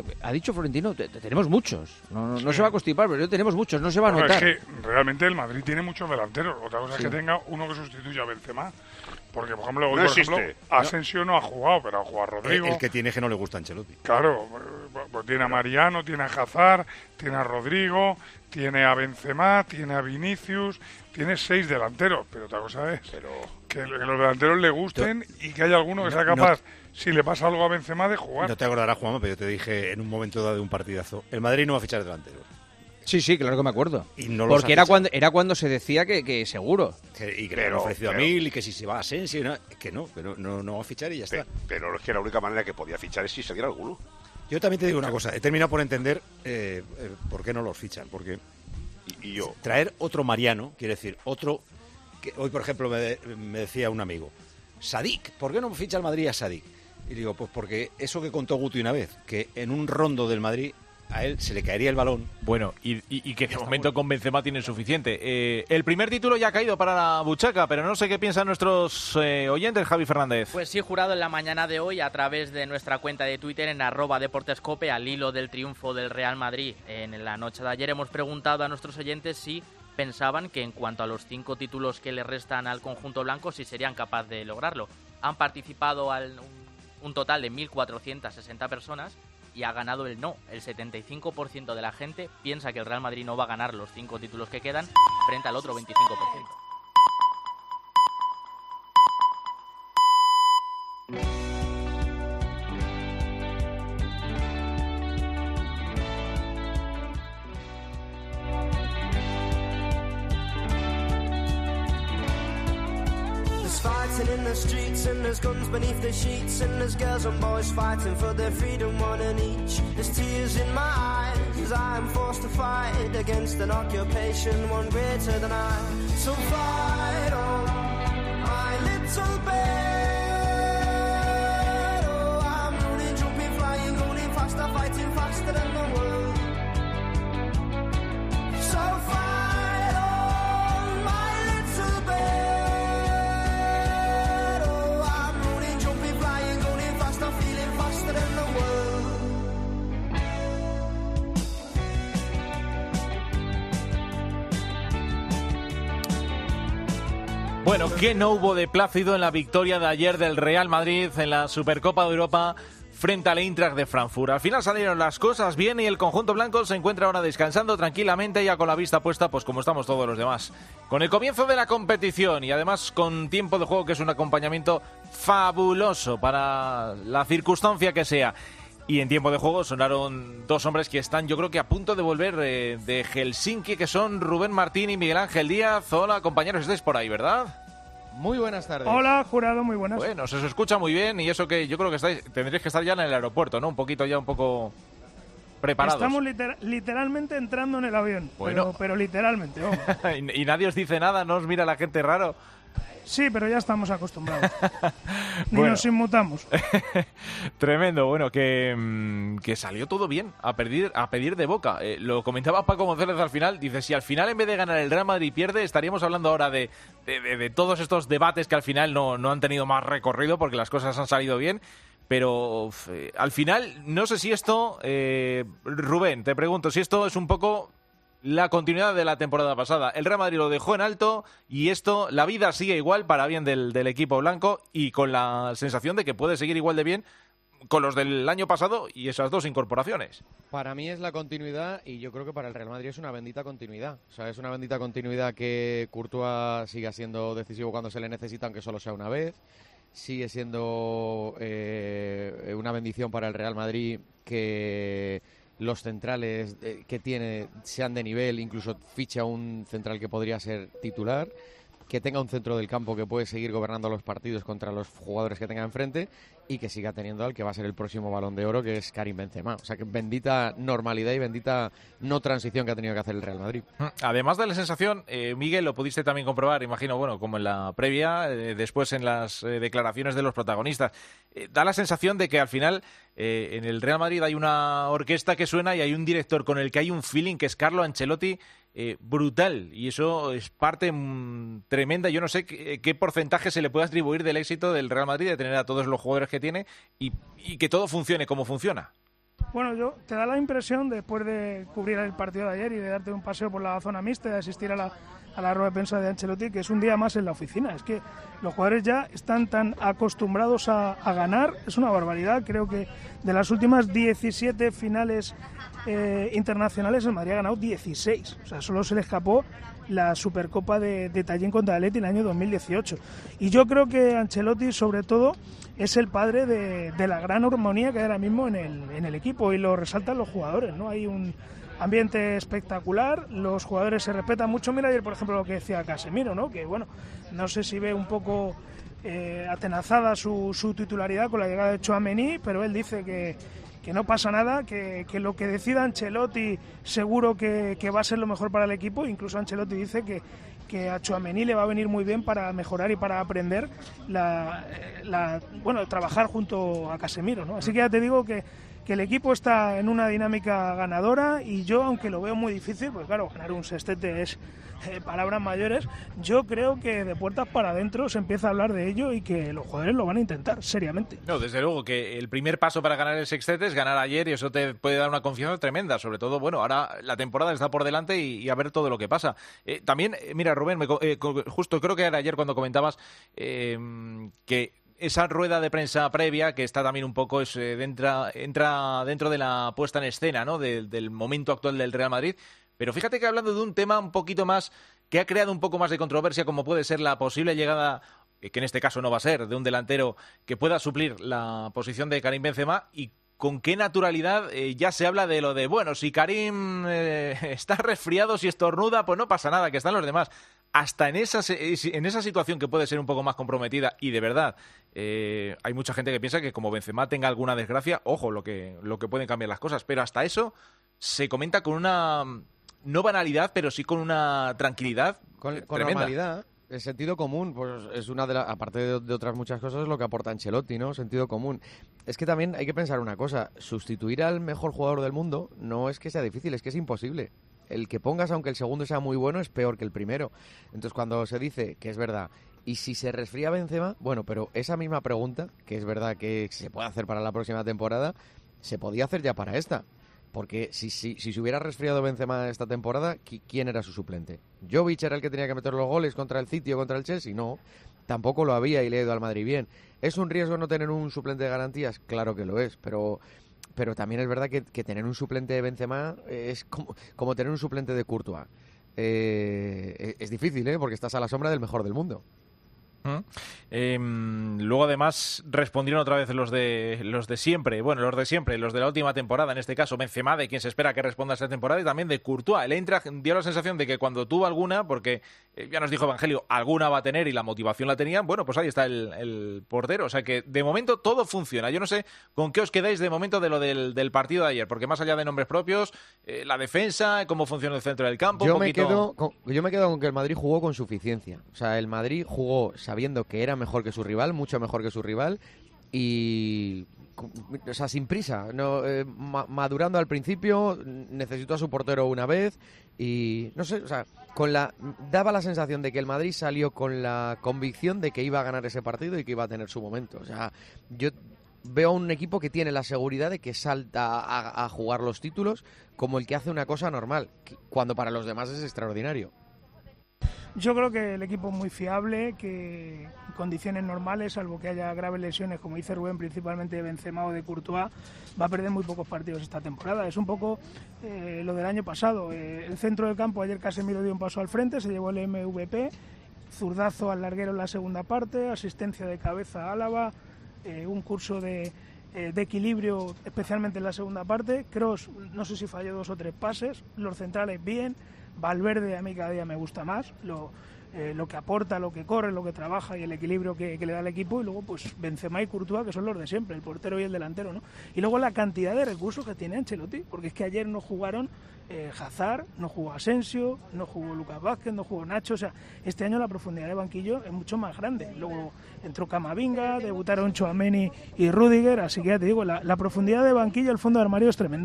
ha dicho Florentino, tenemos muchos. No se va a constipar, pero tenemos muchos, no se va a notar. Es que realmente el Madrid tiene muchos delanteros. Otra cosa es que tenga uno que sustituya a Benzema. Porque, por ejemplo, hoy, Asensio no ha jugado, pero ha jugado Rodrigo. El que tiene que no le gusta a Ancelotti. Claro, pues tiene a Mariano, tiene a Hazard, tiene a Rodrigo, tiene a Benzema, tiene a Vinicius, tiene 6 delanteros. Pero otra cosa es que los delanteros le gusten y que haya alguno que sea capaz, si le pasa algo a Benzema, de jugar. No te acordarás, Juanma, pero yo te dije en un momento dado de un partidazo, el Madrid no va a fichar delanteros. Sí, claro que me acuerdo. Y no porque era cuando se decía que seguro. Y que le han ofrecido a 1000 y que si se va a Asensio, que no va a fichar y ya está. Pero es que la única manera que podía fichar es si saliera alguno. Yo también te digo una cosa, he terminado por entender por qué no los fichan. Porque y yo traer otro Mariano, quiere decir, otro... que hoy, por ejemplo, me decía un amigo, Sadik, ¿por qué no ficha el Madrid a Sadik? Y digo, pues porque eso que contó Guti una vez, que en un rondo del Madrid a él se le caería el balón. Bueno, y que de momento con Benzema tienen suficiente. El primer título ya ha caído para la buchaca, pero no sé qué piensan nuestros oyentes, Javi Fernández. Pues sí, Jurado, en la mañana de hoy, a través de nuestra cuenta de Twitter, en @deportescope, al hilo del triunfo del Real Madrid en la noche de ayer, hemos preguntado a nuestros oyentes si pensaban que en cuanto a los 5 títulos que le restan al conjunto blanco, si serían capaces de lograrlo. Han participado un total de 1.460 personas y ha ganado el no. El 75% de la gente piensa que el Real Madrid no va a ganar los 5 títulos que quedan frente al otro 25%. Fighting in the streets and there's guns beneath the sheets and there's girls and boys fighting for their freedom, one and each. There's tears in my eyes, I'm forced to fight against an occupation, one greater than I. So fight on, my little bird. Oh, I'm running, jumping, flying, running faster, fighting faster than the world. So fight on, my little bird. Bueno, ¿qué no hubo de plácido en la victoria de ayer del Real Madrid en la Supercopa de Europa frente al Eintracht de Frankfurt? Al final salieron las cosas bien y el conjunto blanco se encuentra ahora descansando tranquilamente, ya con la vista puesta, pues como estamos todos los demás, con el comienzo de la competición y además con tiempo de juego, que es un acompañamiento fabuloso para la circunstancia que sea. Y en tiempo de juego sonaron 2 hombres que están, yo creo que a punto de volver de Helsinki, que son Rubén Martín y Miguel Ángel Díaz. Hola, compañeros, estáis por ahí, ¿verdad? Muy buenas tardes. Hola, Jurado, muy buenas. Bueno, se os escucha muy bien y eso que yo creo que tendréis que estar ya en el aeropuerto, ¿no? Un poco preparados. Estamos literalmente entrando en el avión, bueno. pero literalmente, vamos. y nadie os dice nada, ¿no os mira la gente raro? Sí, pero ya estamos acostumbrados. Ni nos inmutamos. Tremendo, bueno, que salió todo bien, a pedir de boca. Lo comentaba Paco González al final, dice, si al final en vez de ganar el Real Madrid pierde, estaríamos hablando ahora de todos estos debates que al final no han tenido más recorrido porque las cosas han salido bien. Pero al final, no sé si esto, Rubén, te pregunto, si esto es un poco la continuidad de la temporada pasada. El Real Madrid lo dejó en alto y esto, la vida sigue igual para bien del equipo blanco y con la sensación de que puede seguir igual de bien con los del año pasado y esas 2 incorporaciones. Para mí es la continuidad y yo creo que para el Real Madrid es una bendita continuidad. O sea, es una bendita continuidad que Courtois siga siendo decisivo cuando se le necesita, aunque solo sea una vez. Sigue siendo una bendición para el Real Madrid que los centrales que tiene sean de nivel, incluso ficha un central que podría ser titular, que tenga un centro del campo que puede seguir gobernando los partidos contra los jugadores que tenga enfrente y que siga teniendo al que va a ser el próximo Balón de Oro, que es Karim Benzema. O sea, que bendita normalidad y bendita no transición que ha tenido que hacer el Real Madrid. Además de la sensación, Miguel, lo pudiste también comprobar, imagino, bueno, como en la previa, después en las declaraciones de los protagonistas. Da la sensación de que al final en el Real Madrid hay una orquesta que suena y hay un director con el que hay un feeling, que es Carlo Ancelotti, brutal, y eso es parte tremenda. Yo no sé qué porcentaje se le puede atribuir del éxito del Real Madrid de tener a todos los jugadores que tiene y que todo funcione como funciona. Bueno, te da la impresión, después de cubrir el partido de ayer y de darte un paseo por la zona mixta y de asistir a la rueda de prensa de Ancelotti, que es un día más en la oficina. Es que los jugadores ya están tan acostumbrados a ganar, es una barbaridad. Creo que de las últimas 17 finales internacionales, el Madrid ha ganado 16. O sea, solo se le escapó la Supercopa de Tallin contra el Atleti en el año 2018. Y yo creo que Ancelotti, sobre todo, es el padre de la gran armonía que hay ahora mismo en el equipo, y lo resaltan los jugadores, ¿no? Hay un ambiente espectacular, los jugadores se respetan mucho. Mira ayer, por ejemplo, lo que decía Casemiro, ¿no? Que bueno, no sé si ve un poco atenazada su titularidad con la llegada de Tchouaméni, pero él dice que no pasa nada, que lo que decida Ancelotti seguro que va a ser lo mejor para el equipo. Incluso Ancelotti dice que a Tchouaméni le va a venir muy bien para mejorar y para aprender trabajar junto a Casemiro, ¿no? Así que ya te digo que el equipo está en una dinámica ganadora, y yo, aunque lo veo muy difícil, pues claro, ganar un sextete es palabras mayores, yo creo que de puertas para adentro se empieza a hablar de ello y que los jugadores lo van a intentar seriamente. No, desde luego que el primer paso para ganar el sextete es ganar ayer, y eso te puede dar una confianza tremenda, sobre todo, bueno, ahora la temporada está por delante y a ver todo lo que pasa. También, mira, Rubén, justo creo que era ayer cuando comentabas que esa rueda de prensa previa, que está también un poco, entra dentro de la puesta en escena, ¿no? Del momento actual del Real Madrid. Pero fíjate que hablando de un tema un poquito más, que ha creado un poco más de controversia, como puede ser la posible llegada, que en este caso no va a ser, de un delantero que pueda suplir la posición de Karim Benzema, y con qué naturalidad ya se habla de lo de, bueno, si Karim está resfriado, si estornuda, pues no pasa nada, que están los demás. Hasta en esa situación que puede ser un poco más comprometida, y de verdad hay mucha gente que piensa que como Benzema tenga alguna desgracia, ojo, lo que pueden cambiar las cosas, pero hasta eso se comenta con una, no banalidad, pero sí con una tranquilidad con tremenda. Normalidad. El sentido común, pues es una de las, aparte de otras muchas cosas, es lo que aporta Ancelotti, ¿no? Sentido común. Es que también hay que pensar una cosa, sustituir al mejor jugador del mundo no es que sea difícil, es que es imposible. El que pongas, aunque el segundo sea muy bueno, es peor que el primero. Entonces, cuando se dice que es verdad, y si se resfría Benzema, bueno, pero esa misma pregunta, que es verdad que se puede hacer para la próxima temporada, se podía hacer ya para esta. Porque si se hubiera resfriado Benzema esta temporada, ¿quién era su suplente? ¿Jovic era el que tenía que meter los goles contra el City o contra el Chelsea? No, tampoco lo había, y le ha ido al Madrid bien. ¿Es un riesgo no tener un suplente de garantías? Claro que lo es, pero también es verdad que tener un suplente de Benzema es como tener un suplente de Courtois. Es difícil, porque estás a la sombra del mejor del mundo. Luego además respondieron otra vez los de siempre, los de la última temporada, en este caso Benzema, de quien se espera que responda esta temporada, y también de Courtois. El Eintracht dio la sensación de que cuando tuvo alguna, porque ya nos dijo Evangelio, alguna va a tener y la motivación la tenían, bueno, pues ahí está el portero, o sea que de momento todo funciona. Yo no sé con qué os quedáis de momento de lo del partido de ayer, porque más allá de nombres propios, la defensa, cómo funciona el centro del campo, yo me quedo con que el Madrid jugó con suficiencia. O sea, el Madrid jugó sabiendo que era mejor que su rival, mucho mejor que su rival, y, o sea, sin prisa, no, madurando al principio, necesitó a su portero una vez, y no sé, o sea, daba la sensación de que el Madrid salió con la convicción de que iba a ganar ese partido y que iba a tener su momento. O sea, yo veo a un equipo que tiene la seguridad de que salta a jugar los títulos como el que hace una cosa normal, cuando para los demás es extraordinario. Yo creo que el equipo es muy fiable, que en condiciones normales, salvo que haya graves lesiones, como dice Rubén, principalmente de Benzema o de Courtois, va a perder muy pocos partidos esta temporada. Es un poco lo del año pasado. El centro del campo, ayer Casemiro dio un paso al frente, se llevó el MVP, zurdazo al larguero en la segunda parte, asistencia de cabeza a Álava, un curso de equilibrio, especialmente en la segunda parte. Kroos, no sé si falló 2 o 3 pases, los centrales bien. Valverde a mí cada día me gusta más, lo que aporta, lo que corre, lo que trabaja y el equilibrio que le da al equipo, y luego pues Benzema y Courtois, que son los de siempre, el portero y el delantero, ¿no? Y luego la cantidad de recursos que tiene Ancelotti, porque es que ayer no jugaron Hazard, no jugó Asensio, no jugó Lucas Vázquez, no jugó Nacho. O sea, este año la profundidad de banquillo es mucho más grande. Luego entró Camavinga, debutaron Tchouaméni y Rüdiger, así que ya te digo, la profundidad de banquillo, el fondo de armario es tremendo.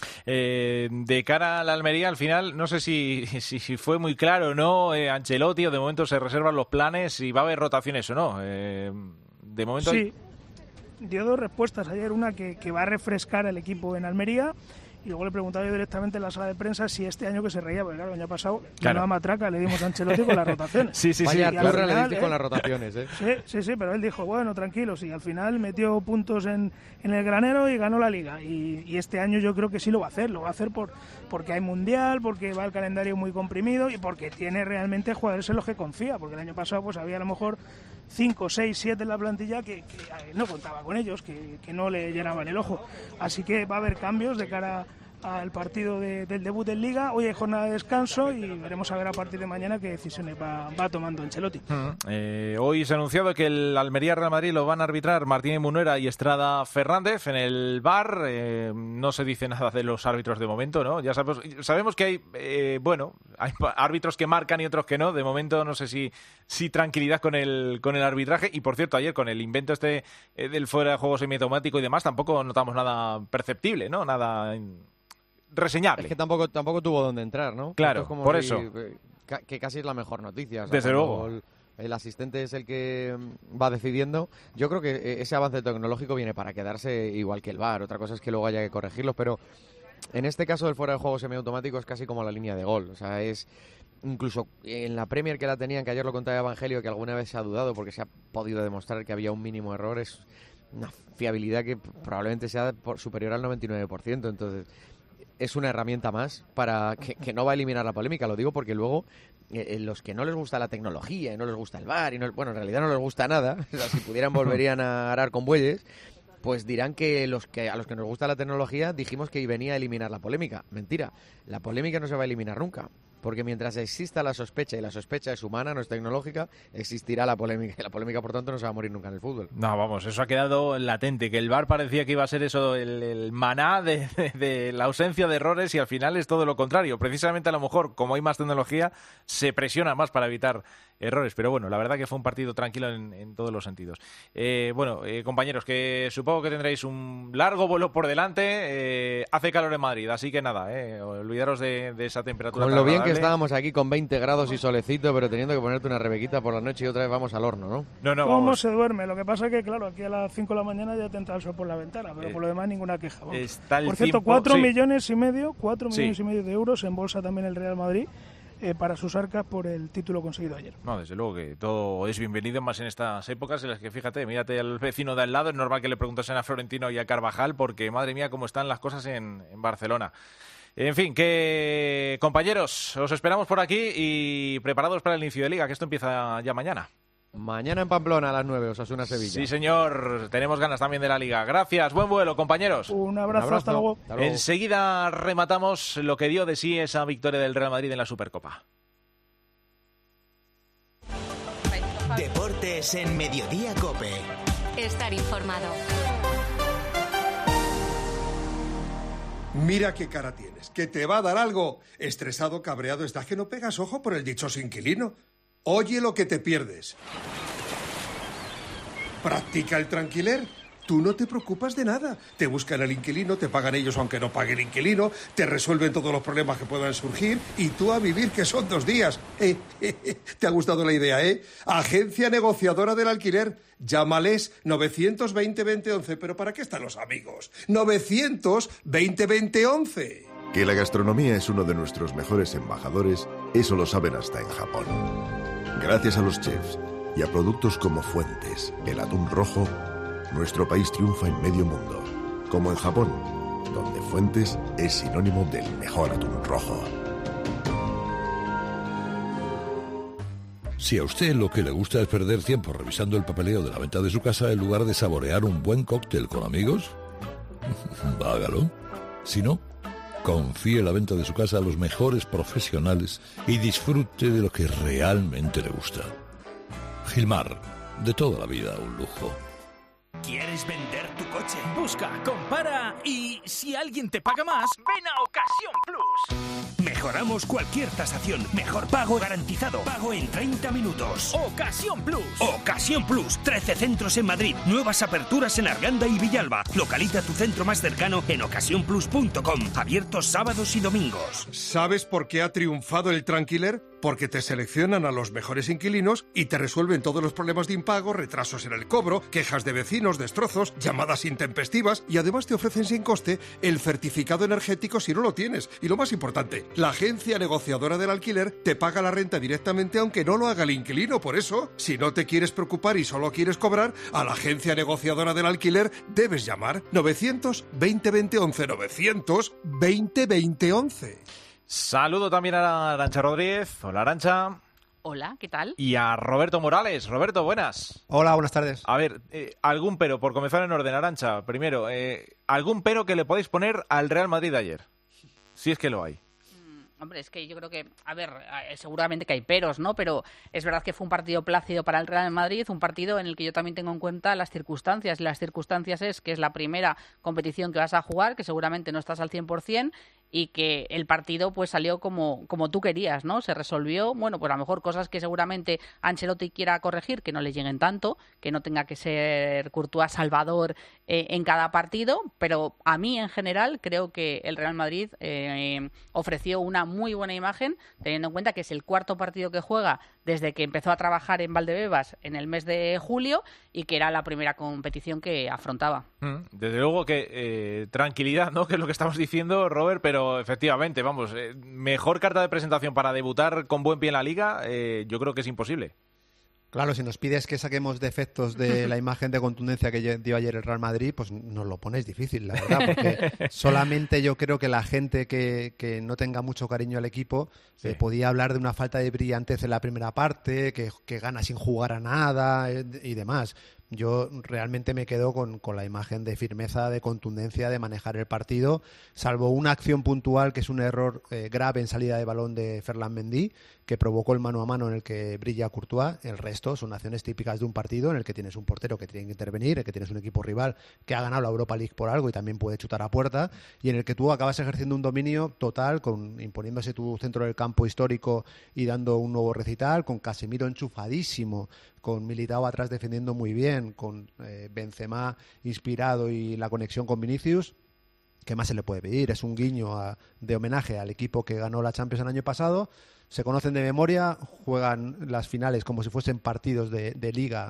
De cara a la Almería, al final, no sé si fue muy claro o no, Ancelotti, o de momento se reservan los planes, si va a haber rotaciones o no. De momento sí. dio dos respuestas ayer, una que va a refrescar el equipo en Almería, y luego le preguntaba yo directamente en la sala de prensa si este año que se reía, porque claro, el año pasado una matraca le dimos a Ancelotti con las rotaciones. Sí. Vaya curra le diste con las rotaciones, Sí, pero él dijo, bueno, tranquilos, y al final metió puntos en el granero y ganó la Liga. Y este año yo creo que sí lo va a hacer porque hay Mundial, porque va el calendario muy comprimido y porque tiene realmente jugadores en los que confía, porque el año pasado pues había a lo mejor 5, 6, 7 en la plantilla que no contaba con ellos, que no le llenaban el ojo. Así que va a haber cambios de cara al partido del debut en Liga. Hoy hay jornada de descanso y veremos a ver a partir de mañana qué decisiones va tomando Ancelotti. Hoy se ha anunciado que el Almería-Real Madrid lo van a arbitrar Martínez Munuera y Estrada Fernández en el VAR. No se dice nada de los árbitros de momento, ¿no? Ya sabemos que hay hay árbitros que marcan y otros que no. De momento no sé si tranquilidad con el arbitraje. Y por cierto, ayer con el invento del fuera de juego semiautomático y demás tampoco notamos nada perceptible, ¿no? Nada reseñable. Es que tampoco tuvo dónde entrar, ¿no? Claro, es como por eso. Que casi es la mejor noticia. O sea, desde luego. El asistente es el que va decidiendo. Yo creo que ese avance tecnológico viene para quedarse igual que el VAR. Otra cosa es que luego haya que corregirlos, pero en este caso del fuera de juego semiautomático es casi como la línea de gol. O sea, es incluso en la Premier que la tenían, que ayer lo contaba Evangelio, que alguna vez se ha dudado porque se ha podido demostrar que había un mínimo error, es una fiabilidad que probablemente sea superior al 99%. Entonces es una herramienta más para que no va a eliminar la polémica. Lo digo porque luego los que no les gusta la tecnología y no les gusta el VAR, en realidad no les gusta nada, o sea, si pudieran volverían a arar con bueyes, pues dirán que a los que nos gusta la tecnología dijimos que venía a eliminar la polémica. Mentira, la polémica no se va a eliminar nunca. Porque mientras exista la sospecha, y la sospecha es humana, no es tecnológica, existirá la polémica. Y la polémica, por tanto, no se va a morir nunca en el fútbol. No, vamos, eso ha quedado latente. Que el VAR parecía que iba a ser eso, el maná de la ausencia de errores, y al final es todo lo contrario. Precisamente, a lo mejor, como hay más tecnología, se presiona más para evitar errores. Pero bueno, la verdad que fue un partido tranquilo en todos los sentidos. Compañeros, que supongo que tendréis un largo vuelo por delante. Hace calor en Madrid, así que nada, olvidaros de esa temperatura. Con lo bien que estábamos aquí con 20 grados y solecito, pero teniendo que ponerte una rebequita por la noche y otra vez vamos al horno, ¿no? No, ¿Cómo se duerme? Lo que pasa es que, claro, aquí a las 5 de la mañana ya te entra el sol por la ventana, pero por lo demás ninguna queja. Por cierto, 4 millones y medio de euros en bolsa también el Real Madrid para sus arcas por el título conseguido ayer. No, desde luego que todo es bienvenido, más en estas épocas en las que, fíjate, mírate al vecino de al lado, es normal que le preguntasen a Florentino y a Carvajal, porque madre mía cómo están las cosas en Barcelona. En fin, que compañeros, os esperamos por aquí y preparados para el inicio de Liga, que esto empieza ya mañana. Mañana en Pamplona a las 9, Osasuna-Sevilla. Sí, señor, tenemos ganas también de la Liga. Gracias, buen vuelo, compañeros. Un abrazo. Hasta luego. Enseguida rematamos lo que dio de sí esa victoria del Real Madrid en la Supercopa. Deportes en Mediodía COPE. Estar informado. Mira qué cara tienes, que te va a dar algo. Estresado, cabreado estás, que no pegas ojo por el dichoso inquilino. Oye lo que te pierdes. Practica el tranquiler. Tú no te preocupas de nada. Te buscan el inquilino, te pagan ellos aunque no pague el inquilino, te resuelven todos los problemas que puedan surgir y tú a vivir, que son 2 días. ¿Te ha gustado la idea, Agencia negociadora del alquiler. Llámales 920-2011. ¿Pero para qué están los amigos? 920-2011. Que la gastronomía es uno de nuestros mejores embajadores, eso lo saben hasta en Japón. Gracias a los chefs y a productos como Fuentes, el atún rojo, nuestro país triunfa en medio mundo, como en Japón, donde Fuentes es sinónimo del mejor atún rojo. Si a usted lo que le gusta es perder tiempo revisando el papeleo de la venta de su casa en lugar de saborear un buen cóctel con amigos, hágalo. Si no, confíe la venta de su casa a los mejores profesionales y disfrute de lo que realmente le gusta. Gilmar, de toda la vida un lujo. ¿Quieres vender tu coche? Busca, compara y si alguien te paga más, ven a Ocasión Plus. Mejoramos cualquier tasación. Mejor pago garantizado. Pago en 30 minutos. Ocasión Plus. Ocasión Plus. 13 centros en Madrid. Nuevas aperturas en Arganda y Villalba. Localiza tu centro más cercano en ocasiónplus.com. Abiertos sábados y domingos. ¿Sabes por qué ha triunfado el tranquiler? porque te seleccionan a los mejores inquilinos y te resuelven todos los problemas de impago, retrasos en el cobro, quejas de vecinos, destrozos, llamadas intempestivas y además te ofrecen sin coste el certificado energético si no lo tienes. Y lo más importante, la agencia negociadora del alquiler te paga la renta directamente aunque no lo haga el inquilino. Por eso, si no te quieres preocupar y solo quieres cobrar, a la agencia negociadora del alquiler debes llamar 920 20 11 920 20 11. Saludo también a Arantxa Rodríguez. Hola, Arantxa. Hola, ¿qué tal? Y a Roberto Morales. Roberto, buenas. Hola, buenas tardes. A ver, algún pero, por comenzar en orden, Arantxa. Primero, algún pero que le podéis poner al Real Madrid de ayer. Si es que lo hay. Hombre, es que yo creo que, a ver, seguramente que hay peros, ¿no? Pero es verdad que fue un partido plácido para el Real Madrid, un partido en el que yo también tengo en cuenta las circunstancias. Las circunstancias es que es la primera competición que vas a jugar, que seguramente no estás al 100%, y que el partido pues salió como tú querías, ¿no? Se resolvió, bueno, pues a lo mejor cosas que seguramente Ancelotti quiera corregir, que no le lleguen tanto, que no tenga que ser Courtois salvador en cada partido, pero a mí en general creo que el Real Madrid ofreció una muy buena imagen, teniendo en cuenta que es el cuarto partido que juega desde que empezó a trabajar en Valdebebas en el mes de julio y que era la primera competición que afrontaba. Desde luego que tranquilidad, ¿no? Que es lo que estamos diciendo, Robert, pero efectivamente, vamos, mejor carta de presentación para debutar con buen pie en la Liga, yo creo que es imposible. Claro, si nos pides que saquemos defectos de la imagen de contundencia que dio ayer el Real Madrid, pues nos lo pones difícil, la verdad, porque solamente yo creo que la gente que no tenga mucho cariño al equipo podía hablar de una falta de brillantez en la primera parte, que gana sin jugar a nada y demás. Yo realmente me quedo con la imagen de firmeza, de contundencia, de manejar el partido, salvo una acción puntual que es un error grave en salida de balón de Ferland Mendy, que provocó el mano a mano en el que brilla Courtois. El resto son acciones típicas de un partido en el que tienes un portero que tiene que intervenir, en el que tienes un equipo rival que ha ganado la Europa League por algo y también puede chutar a puerta, y en el que tú acabas ejerciendo un dominio total, imponiéndose tu centro del campo histórico y dando un nuevo recital, con Casemiro enchufadísimo, con Militao atrás defendiendo muy bien, con Benzema inspirado y la conexión con Vinicius. ¿Qué más se le puede pedir? Es un guiño de homenaje al equipo que ganó la Champions el año pasado. Se conocen de memoria, juegan las finales como si fuesen partidos de liga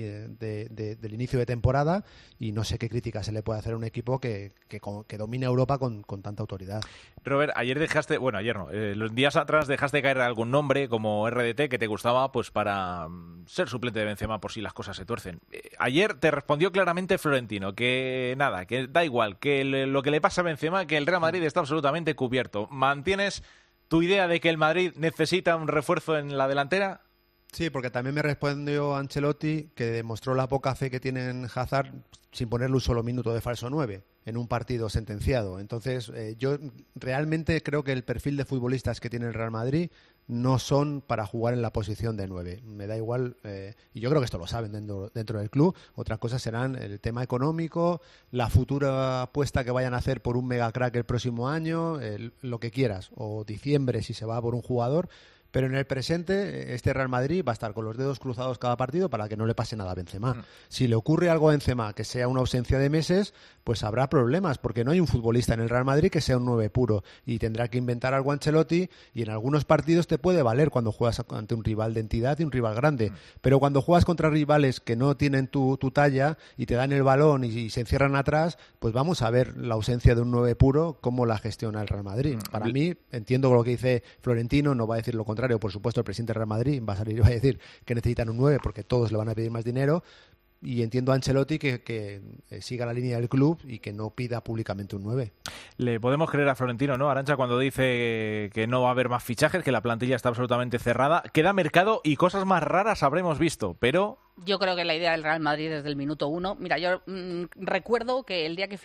del inicio de temporada, y no sé qué crítica se le puede hacer a un equipo que domina Europa con tanta autoridad. Robert, ayer los días atrás dejaste caer algún nombre como RDT que te gustaba pues para ser suplente de Benzema por si las cosas se tuercen. Ayer te respondió claramente Florentino que nada, que da igual, que lo que le pasa a Benzema, que el Real Madrid está absolutamente cubierto. ¿Mantienes tu idea de que el Madrid necesita un refuerzo en la delantera? Sí, porque también me respondió Ancelotti, que demostró la poca fe que tiene en Hazard sin ponerle un solo minuto de falso 9 en un partido sentenciado. Entonces, yo realmente creo que el perfil de futbolistas que tiene el Real Madrid no son para jugar en la posición de 9. Me da igual, y yo creo que esto lo saben dentro del club. Otras cosas serán el tema económico, la futura apuesta que vayan a hacer por un mega crack el próximo año, lo que quieras, o diciembre si se va por un jugador. Pero en el presente, este Real Madrid va a estar con los dedos cruzados cada partido para que no le pase nada a Benzema. Si le ocurre algo a Benzema, que sea una ausencia de meses, pues habrá problemas, porque no hay un futbolista en el Real Madrid que sea un 9 puro, y tendrá que inventar algo Ancelotti, y en algunos partidos te puede valer cuando juegas ante un rival de entidad y un rival grande. Pero cuando juegas contra rivales que no tienen tu talla y te dan el balón y se encierran atrás, pues vamos a ver la ausencia de un 9 puro, cómo la gestiona el Real Madrid. Para mí, entiendo lo que dice Florentino, no va a decir lo contrario. Por supuesto, el presidente del Real Madrid va a salir y va a decir que necesitan un 9 porque todos le van a pedir más dinero, y entiendo a Ancelotti que siga la línea del club y que no pida públicamente un 9. Le podemos creer a Florentino, ¿no, Arantxa, cuando dice que no va a haber más fichajes, que la plantilla está absolutamente cerrada? Queda mercado y cosas más raras habremos visto, pero... Yo creo que la idea del Real Madrid desde el minuto 1... Mira, yo recuerdo que el día que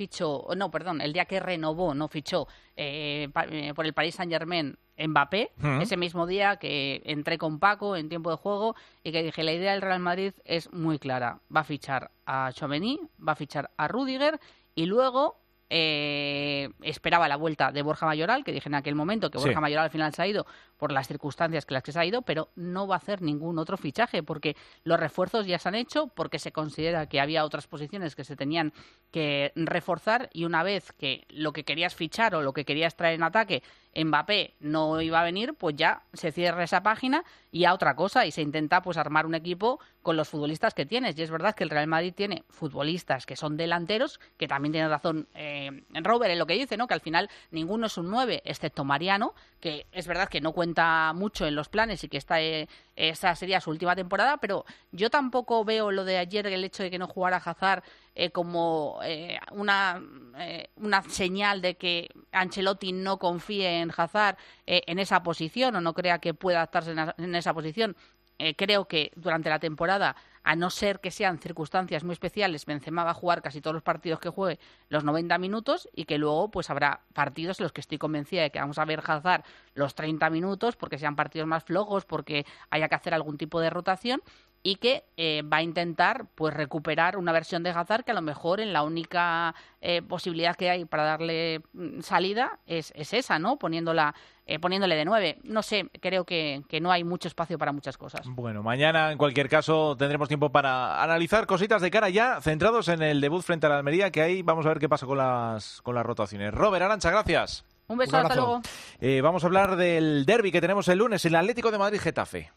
renovó, no fichó por el Paris Saint-Germain Mbappé, ese mismo día que entré con Paco en tiempo de juego y que dije, la idea del Real Madrid es muy clara. Va a fichar a Tchouaméni, va a fichar a Rüdiger y luego esperaba la vuelta de Borja Mayoral, que dije en aquel momento que Borja Mayoral al final se ha ido por las circunstancias que las que se ha ido, pero no va a hacer ningún otro fichaje porque los refuerzos ya se han hecho, porque se considera que había otras posiciones que se tenían que reforzar, y una vez que lo que querías fichar o lo que querías traer en ataque, Mbappé, no iba a venir, pues ya se cierra esa página y a otra cosa, y se intenta pues armar un equipo con los futbolistas que tienes. Y es verdad que el Real Madrid tiene futbolistas que son delanteros, que también tiene razón Robert en lo que dice, ¿no? Que al final ninguno es un 9, excepto Mariano, que es verdad que no cuenta mucho en los planes y que esa sería su última temporada, pero yo tampoco veo lo de ayer, el hecho de que no jugara Hazard, como una señal de que Ancelotti no confíe en Hazard en esa posición o no crea que pueda adaptarse en esa posición. Creo que durante la temporada, a no ser que sean circunstancias muy especiales, Benzema va a jugar casi todos los partidos que juegue los 90 minutos y que luego pues habrá partidos en los que estoy convencida de que vamos a ver Hazard los 30 minutos porque sean partidos más flojos, porque haya que hacer algún tipo de rotación, y que va a intentar pues recuperar una versión de Hazard que a lo mejor en la única posibilidad que hay para darle salida es esa, ¿no? Poniéndole de 9. No sé, creo que no hay mucho espacio para muchas cosas. Bueno, mañana en cualquier caso tendremos tiempo para analizar cositas de cara ya, centrados en el debut frente a la Almería, que ahí vamos a ver qué pasa con las rotaciones. Robert, Arantxa, gracias. Un beso, hasta luego. Vamos a hablar del derbi que tenemos el lunes, el Atlético de Madrid-Getafe.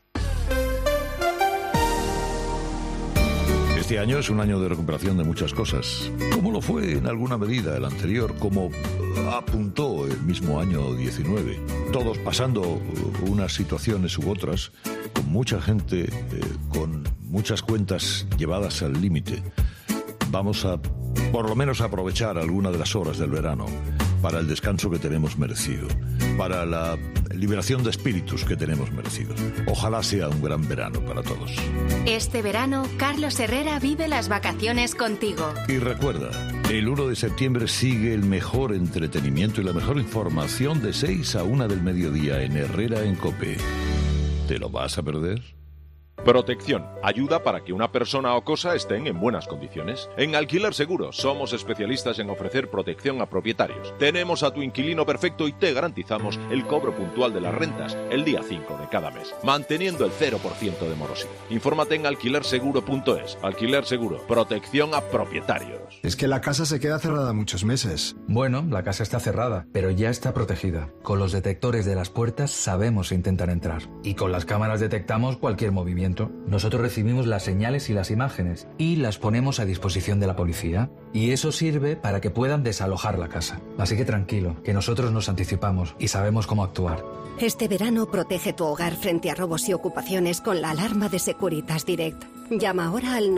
Este año es un año de recuperación de muchas cosas, como lo fue en alguna medida el anterior, como apuntó el mismo año 19. Todos pasando unas situaciones u otras, con mucha gente, con muchas cuentas llevadas al límite. Vamos a, por lo menos, aprovechar alguna de las horas del verano para el descanso que tenemos merecido, para la liberación de espíritus que tenemos merecido. Ojalá sea un gran verano para todos. Este verano, Carlos Herrera vive las vacaciones contigo. Y recuerda, el 1 de septiembre sigue el mejor entretenimiento y la mejor información de 6 a 1 del mediodía en Herrera en COPE. ¿Te lo vas a perder? Protección. Ayuda para que una persona o cosa estén en buenas condiciones. En Alquiler Seguro somos especialistas en ofrecer protección a propietarios. Tenemos a tu inquilino perfecto y te garantizamos el cobro puntual de las rentas el día 5 de cada mes, manteniendo el 0% de morosidad. Infórmate en alquilerseguro.es. Alquiler Seguro. Protección a propietarios. Es que la casa se queda cerrada muchos meses. Bueno, la casa está cerrada, pero ya está protegida. Con los detectores de las puertas sabemos intentar entrar. Y con las cámaras detectamos cualquier movimiento. Nosotros recibimos las señales y las imágenes y las ponemos a disposición de la policía. Y eso sirve para que puedan desalojar la casa. Así que tranquilo, que nosotros nos anticipamos y sabemos cómo actuar. Este verano protege tu hogar frente a robos y ocupaciones con la alarma de Securitas Direct. Llama ahora al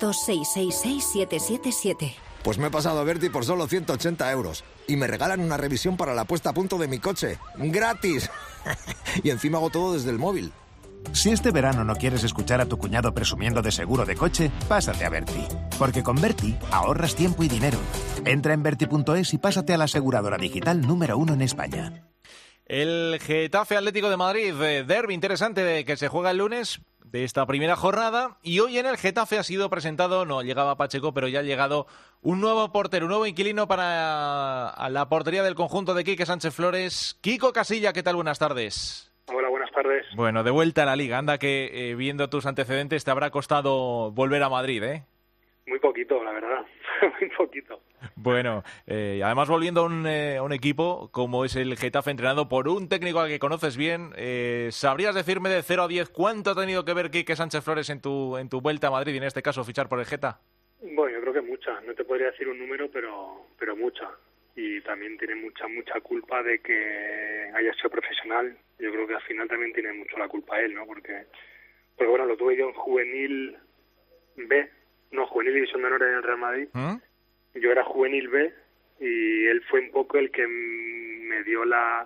900-666-777. Pues me he pasado a Berti por solo 180 euros. Y me regalan una revisión para la puesta a punto de mi coche. ¡Gratis! Y encima hago todo desde el móvil. Si este verano no quieres escuchar a tu cuñado presumiendo de seguro de coche, pásate a Berti. Porque con Berti ahorras tiempo y dinero. Entra en Berti.es y pásate a la aseguradora digital número 1 en España. El Getafe Atlético de Madrid, derbi interesante que se juega el lunes de esta primera jornada. Y hoy en el Getafe ha sido presentado, no llegaba Pacheco, pero ya ha llegado un nuevo portero, un nuevo inquilino para la portería del conjunto de Quique Sánchez Flores. Kiko Casilla, ¿qué tal? Buenas tardes. Hola, buenas tardes. Bueno, de vuelta a la Liga. Anda que viendo tus antecedentes te habrá costado volver a Madrid, ¿eh? Muy poquito, la verdad. Muy poquito. Bueno, además volviendo a un equipo como es el Getafe, entrenado por un técnico al que conoces bien, ¿sabrías decirme de 0 a 10 cuánto ha tenido que ver Quique Sánchez Flores en tu vuelta a Madrid y en este caso fichar por el Geta? Bueno, yo creo que mucha. No te podría decir un número, pero mucha. Y también tiene mucha culpa de que haya sido profesional. Yo creo que al final también tiene mucho la culpa él, ¿no? Porque bueno, lo tuve yo en juvenil B, no, juvenil división de honor en el Real Madrid. Yo era juvenil B y él fue un poco el que me dio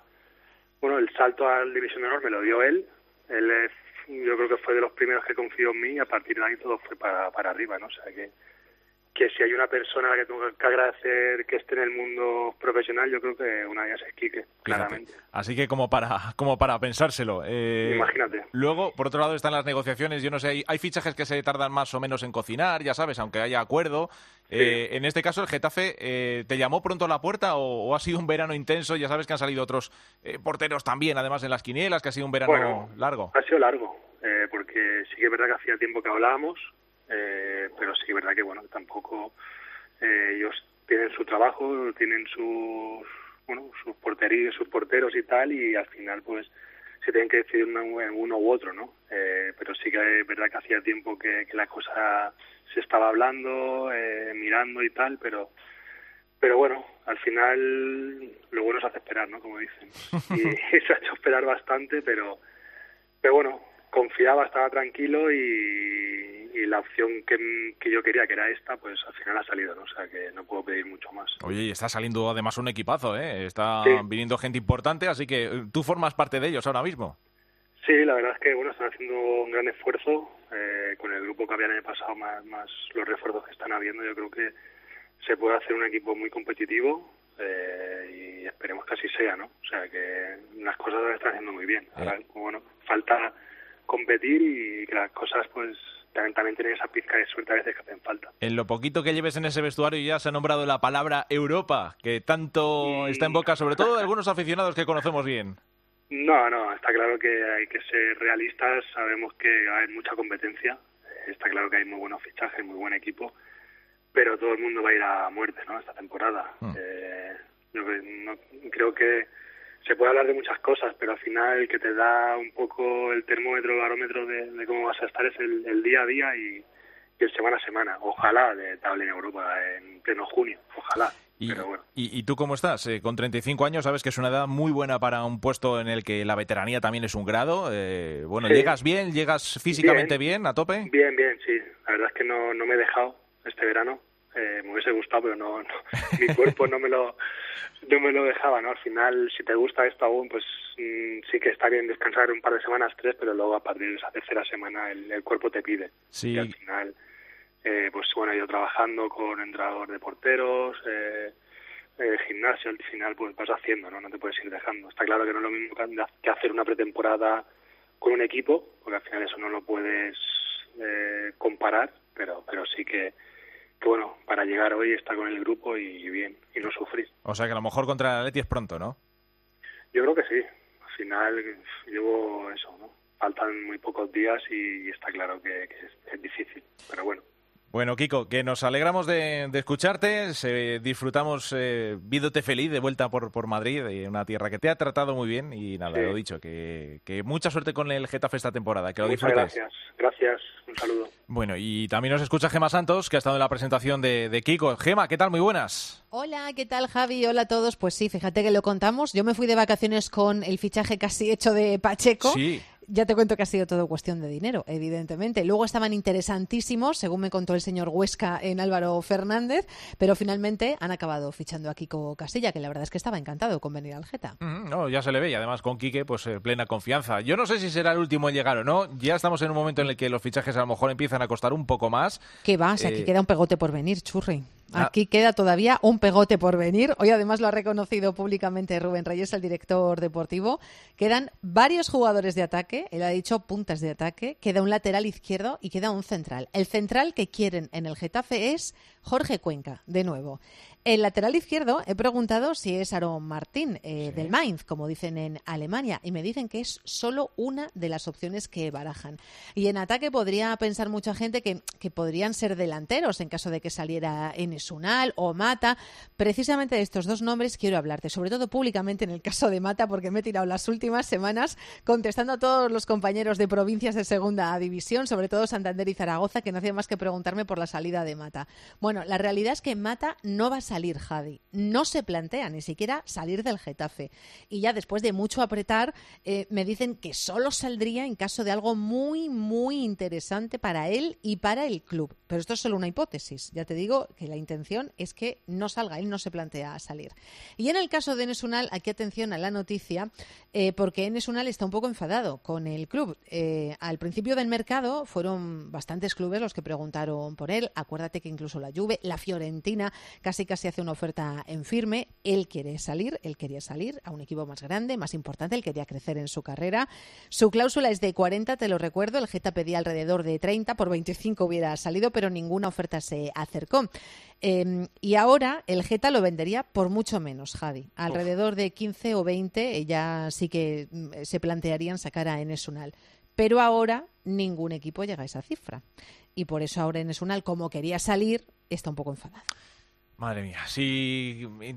el salto al división de honor me lo dio él. Yo creo que fue de los primeros que confió en mí y a partir de ahí todo fue para arriba, ¿no? O sea que que si hay una persona a la que tengo que agradecer que esté en el mundo profesional, yo creo que una de ellas es Quique, claramente. Así que como para pensárselo. Imagínate. Luego, por otro lado, están las negociaciones. Yo no sé, hay fichajes que se tardan más o menos en cocinar, ya sabes, aunque haya acuerdo. Sí. En este caso, el Getafe, ¿te llamó pronto a la puerta o ha sido un verano intenso? Ya sabes que han salido otros porteros también, además en las quinielas, que ha sido un verano largo. Ha sido largo, porque sí que es verdad que hacía tiempo que hablábamos, pero sí que es verdad que, bueno, tampoco ellos tienen su trabajo, tienen sus porteros y tal, y al final, pues, se tienen que decidir uno u otro, ¿no? Pero sí que es verdad que hacía tiempo que la cosa se estaba hablando, mirando y tal, pero bueno, al final lo bueno se hace esperar, ¿no? Como dicen. Y se ha hecho esperar bastante, pero bueno, confiaba, estaba tranquilo y la opción que yo quería, que era esta, pues al final ha salido, ¿no? O sea que no puedo pedir mucho más. Oye, y está saliendo además un equipazo, ¿eh? Está viniendo gente importante, así que tú formas parte de ellos ahora mismo. Sí, la verdad es que, bueno, están haciendo un gran esfuerzo con el grupo que había el año pasado, más los refuerzos que están habiendo. Yo creo que se puede hacer un equipo muy competitivo y esperemos que así sea, ¿no? O sea que las cosas las están haciendo muy bien. Ahora, bueno, falta competir y que las cosas, pues, también tienen esa pizca de suerte a veces que hacen falta. En lo poquito que lleves en ese vestuario ya se ha nombrado la palabra Europa, que tanto está en boca, sobre todo de algunos aficionados que conocemos bien. No, está claro que hay que ser realistas, sabemos que hay mucha competencia, está claro que hay muy buenos fichajes, muy buen equipo, pero todo el mundo va a ir a muerte, ¿no?, esta temporada. Yo creo que se puede hablar de muchas cosas, pero al final el que te da un poco el termómetro, el barómetro de cómo vas a estar es el día a día y el semana a semana. Ojalá te hable en Europa en pleno junio, ojalá. Pero bueno. ¿Y tú cómo estás? Con 35 años sabes que es una edad muy buena para un puesto en el que la veteranía también es un grado. Bueno, sí. ¿Llegas bien? ¿Llegas físicamente bien, a tope? Bien, sí. La verdad es que no me he dejado este verano. Me hubiese gustado, pero no mi cuerpo no me lo dejaba, ¿no? Al final, si te gusta esto aún, pues sí que está bien descansar un par de semanas, 3, pero luego a partir de esa tercera semana el cuerpo te pide. Sí. Y al final, pues bueno, yo trabajando con entrenador de porteros, gimnasio, al final pues vas haciendo, ¿no? No te puedes ir dejando. Está claro que no es lo mismo que hacer una pretemporada con un equipo, porque al final eso no lo puedes comparar, pero sí que bueno, para llegar hoy está con el grupo y bien, y no sufrir. O sea que a lo mejor contra el Atleti es pronto, ¿no? Yo creo que sí. Al final llevo eso, ¿no? Faltan muy pocos días y está claro que es difícil, pero bueno. Bueno, Kiko, que nos alegramos de escucharte, disfrutamos viéndote feliz de vuelta por Madrid, una tierra que te ha tratado muy bien y nada, lo dicho, que mucha suerte con el Getafe esta temporada, que lo disfrutes. Gracias, un saludo. Bueno, y también nos escucha Gema Santos, que ha estado en la presentación de Kiko. Gema, ¿qué tal? Muy buenas. Hola, ¿qué tal, Javi? Hola a todos. Pues sí, fíjate que lo contamos. Yo me fui de vacaciones con el fichaje casi hecho de Pacheco. Sí. Ya te cuento que ha sido todo cuestión de dinero, evidentemente. Luego estaban interesantísimos, según me contó el señor Huesca en Álvaro Fernández, pero finalmente han acabado fichando a Kiko Castilla, que la verdad es que estaba encantado con venir al Geta. No, ya se le ve, y además con Quique, pues plena confianza. Yo no sé si será el último en llegar o no. Ya estamos en un momento en el que los fichajes a lo mejor empiezan a costar un poco más. ¿Qué vas? Aquí queda un pegote por venir, churri. Aquí queda todavía un pegote por venir. Hoy además lo ha reconocido públicamente Rubén Reyes, el director deportivo. Quedan varios jugadores de ataque, él ha dicho puntas de ataque, queda un lateral izquierdo y queda un central. El central que quieren en el Getafe es Jorge Cuenca, de nuevo. El lateral izquierdo, he preguntado si es Aaron Martín, del Mainz, como dicen en Alemania, y me dicen que es solo una de las opciones que barajan. Y en ataque podría pensar mucha gente que podrían ser delanteros en caso de que saliera Enesunal o Mata. Precisamente de estos dos nombres quiero hablarte, sobre todo públicamente en el caso de Mata, porque me he tirado las últimas semanas contestando a todos los compañeros de provincias de segunda división, sobre todo Santander y Zaragoza, que no hacían más que preguntarme por la salida de Mata. Bueno, la realidad es que Mata no va a salir, Javi. No se plantea ni siquiera salir del Getafe. Y ya después de mucho apretar, me dicen que solo saldría en caso de algo muy, muy interesante para él y para el club. Pero esto es solo una hipótesis. Ya te digo que la intención es que no salga, él no se plantea salir. Y en el caso de Enes Unal, aquí atención a la noticia, porque Enes Unal está un poco enfadado con el club. Al principio del mercado fueron bastantes clubes los que preguntaron por él. Acuérdate que incluso la Juve, la Fiorentina, casi hace una oferta en firme. Él quería salir a un equipo más grande, más importante, él quería crecer en su carrera. Su cláusula es de 40, te lo recuerdo, el Geta pedía alrededor de 30, por 25 hubiera salido, pero ninguna oferta se acercó. Y ahora el Geta lo vendería por mucho menos, Javi, alrededor de 15 o 20, ya sí que se plantearían sacar a Enes Unal. Pero ahora ningún equipo llega a esa cifra. Y por eso ahora Enes Unal, como quería salir, está un poco enfadado. Madre mía, si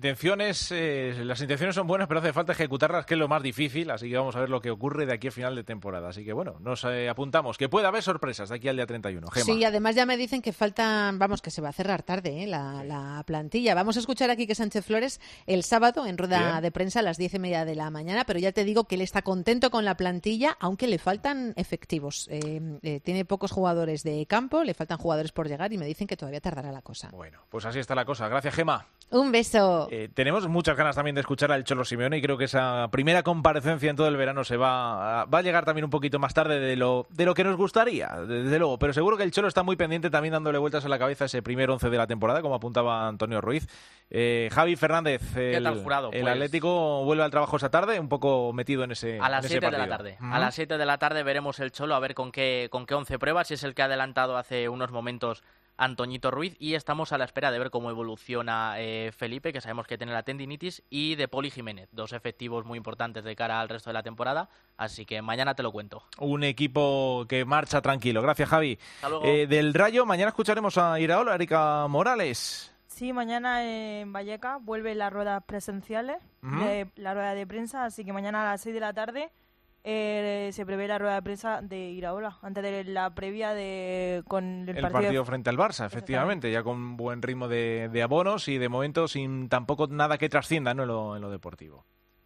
las intenciones son buenas, pero hace falta ejecutarlas, que es lo más difícil, así que vamos a ver lo que ocurre de aquí a final de temporada. Así que bueno, nos apuntamos, que puede haber sorpresas de aquí al día 31. Gemma. Sí, además ya me dicen que faltan, que se va a cerrar tarde la plantilla. Vamos a escuchar a Quique Sánchez Flores el sábado en rueda de prensa a las 10:30 de la mañana, pero ya te digo que él está contento con la plantilla, aunque le faltan efectivos. Tiene pocos jugadores de campo, le faltan jugadores por llegar y me dicen que todavía tardará la cosa. Bueno, pues así está la cosa. Gracias, Gemma. Un beso. Tenemos muchas ganas también de escuchar al Cholo Simeone y creo que esa primera comparecencia en todo el verano va a llegar también un poquito más tarde de lo que nos gustaría, desde luego. Pero seguro que el Cholo está muy pendiente también dándole vueltas a la cabeza ese primer 11 de la temporada, como apuntaba Antonio Ruiz. Javi Fernández, ¿qué tal, jurado? El Atlético vuelve al trabajo esta tarde, un poco metido en ese a las 7 de la tarde. A las 7 de la tarde veremos el Cholo a ver con qué 11 pruebas, si es el que ha adelantado hace unos momentos Antoñito Ruiz, y estamos a la espera de ver cómo evoluciona Felipe, que sabemos que tiene la tendinitis, y de Poli Jiménez, dos efectivos muy importantes de cara al resto de la temporada, así que mañana te lo cuento. Un equipo que marcha tranquilo. Gracias, Javi. Hasta luego. Del Rayo, mañana escucharemos a Iraola, Erika Morales. Sí, mañana en Vallecas vuelve las ruedas presenciales, la rueda de prensa, así que mañana a las 6 de la tarde se prevé la rueda de prensa de Iraola, antes de la previa con el partido frente al Barça, efectivamente, ya con buen ritmo de abonos y de momento sin tampoco nada que trascienda, ¿no?, en lo deportivo.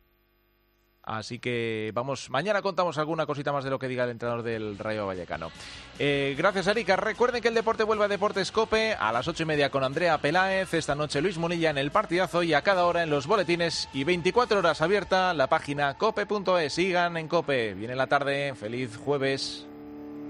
Así que vamos, mañana contamos alguna cosita más de lo que diga el entrenador del Rayo Vallecano. Gracias, Erika. Recuerden que el deporte vuelve a Deportes COPE a las 8:30 con Andrea Peláez. Esta noche Luis Munilla en el partidazo y a cada hora en los boletines. Y 24 horas abierta la página cope.es. Sigan en COPE. Viene la tarde. Feliz jueves.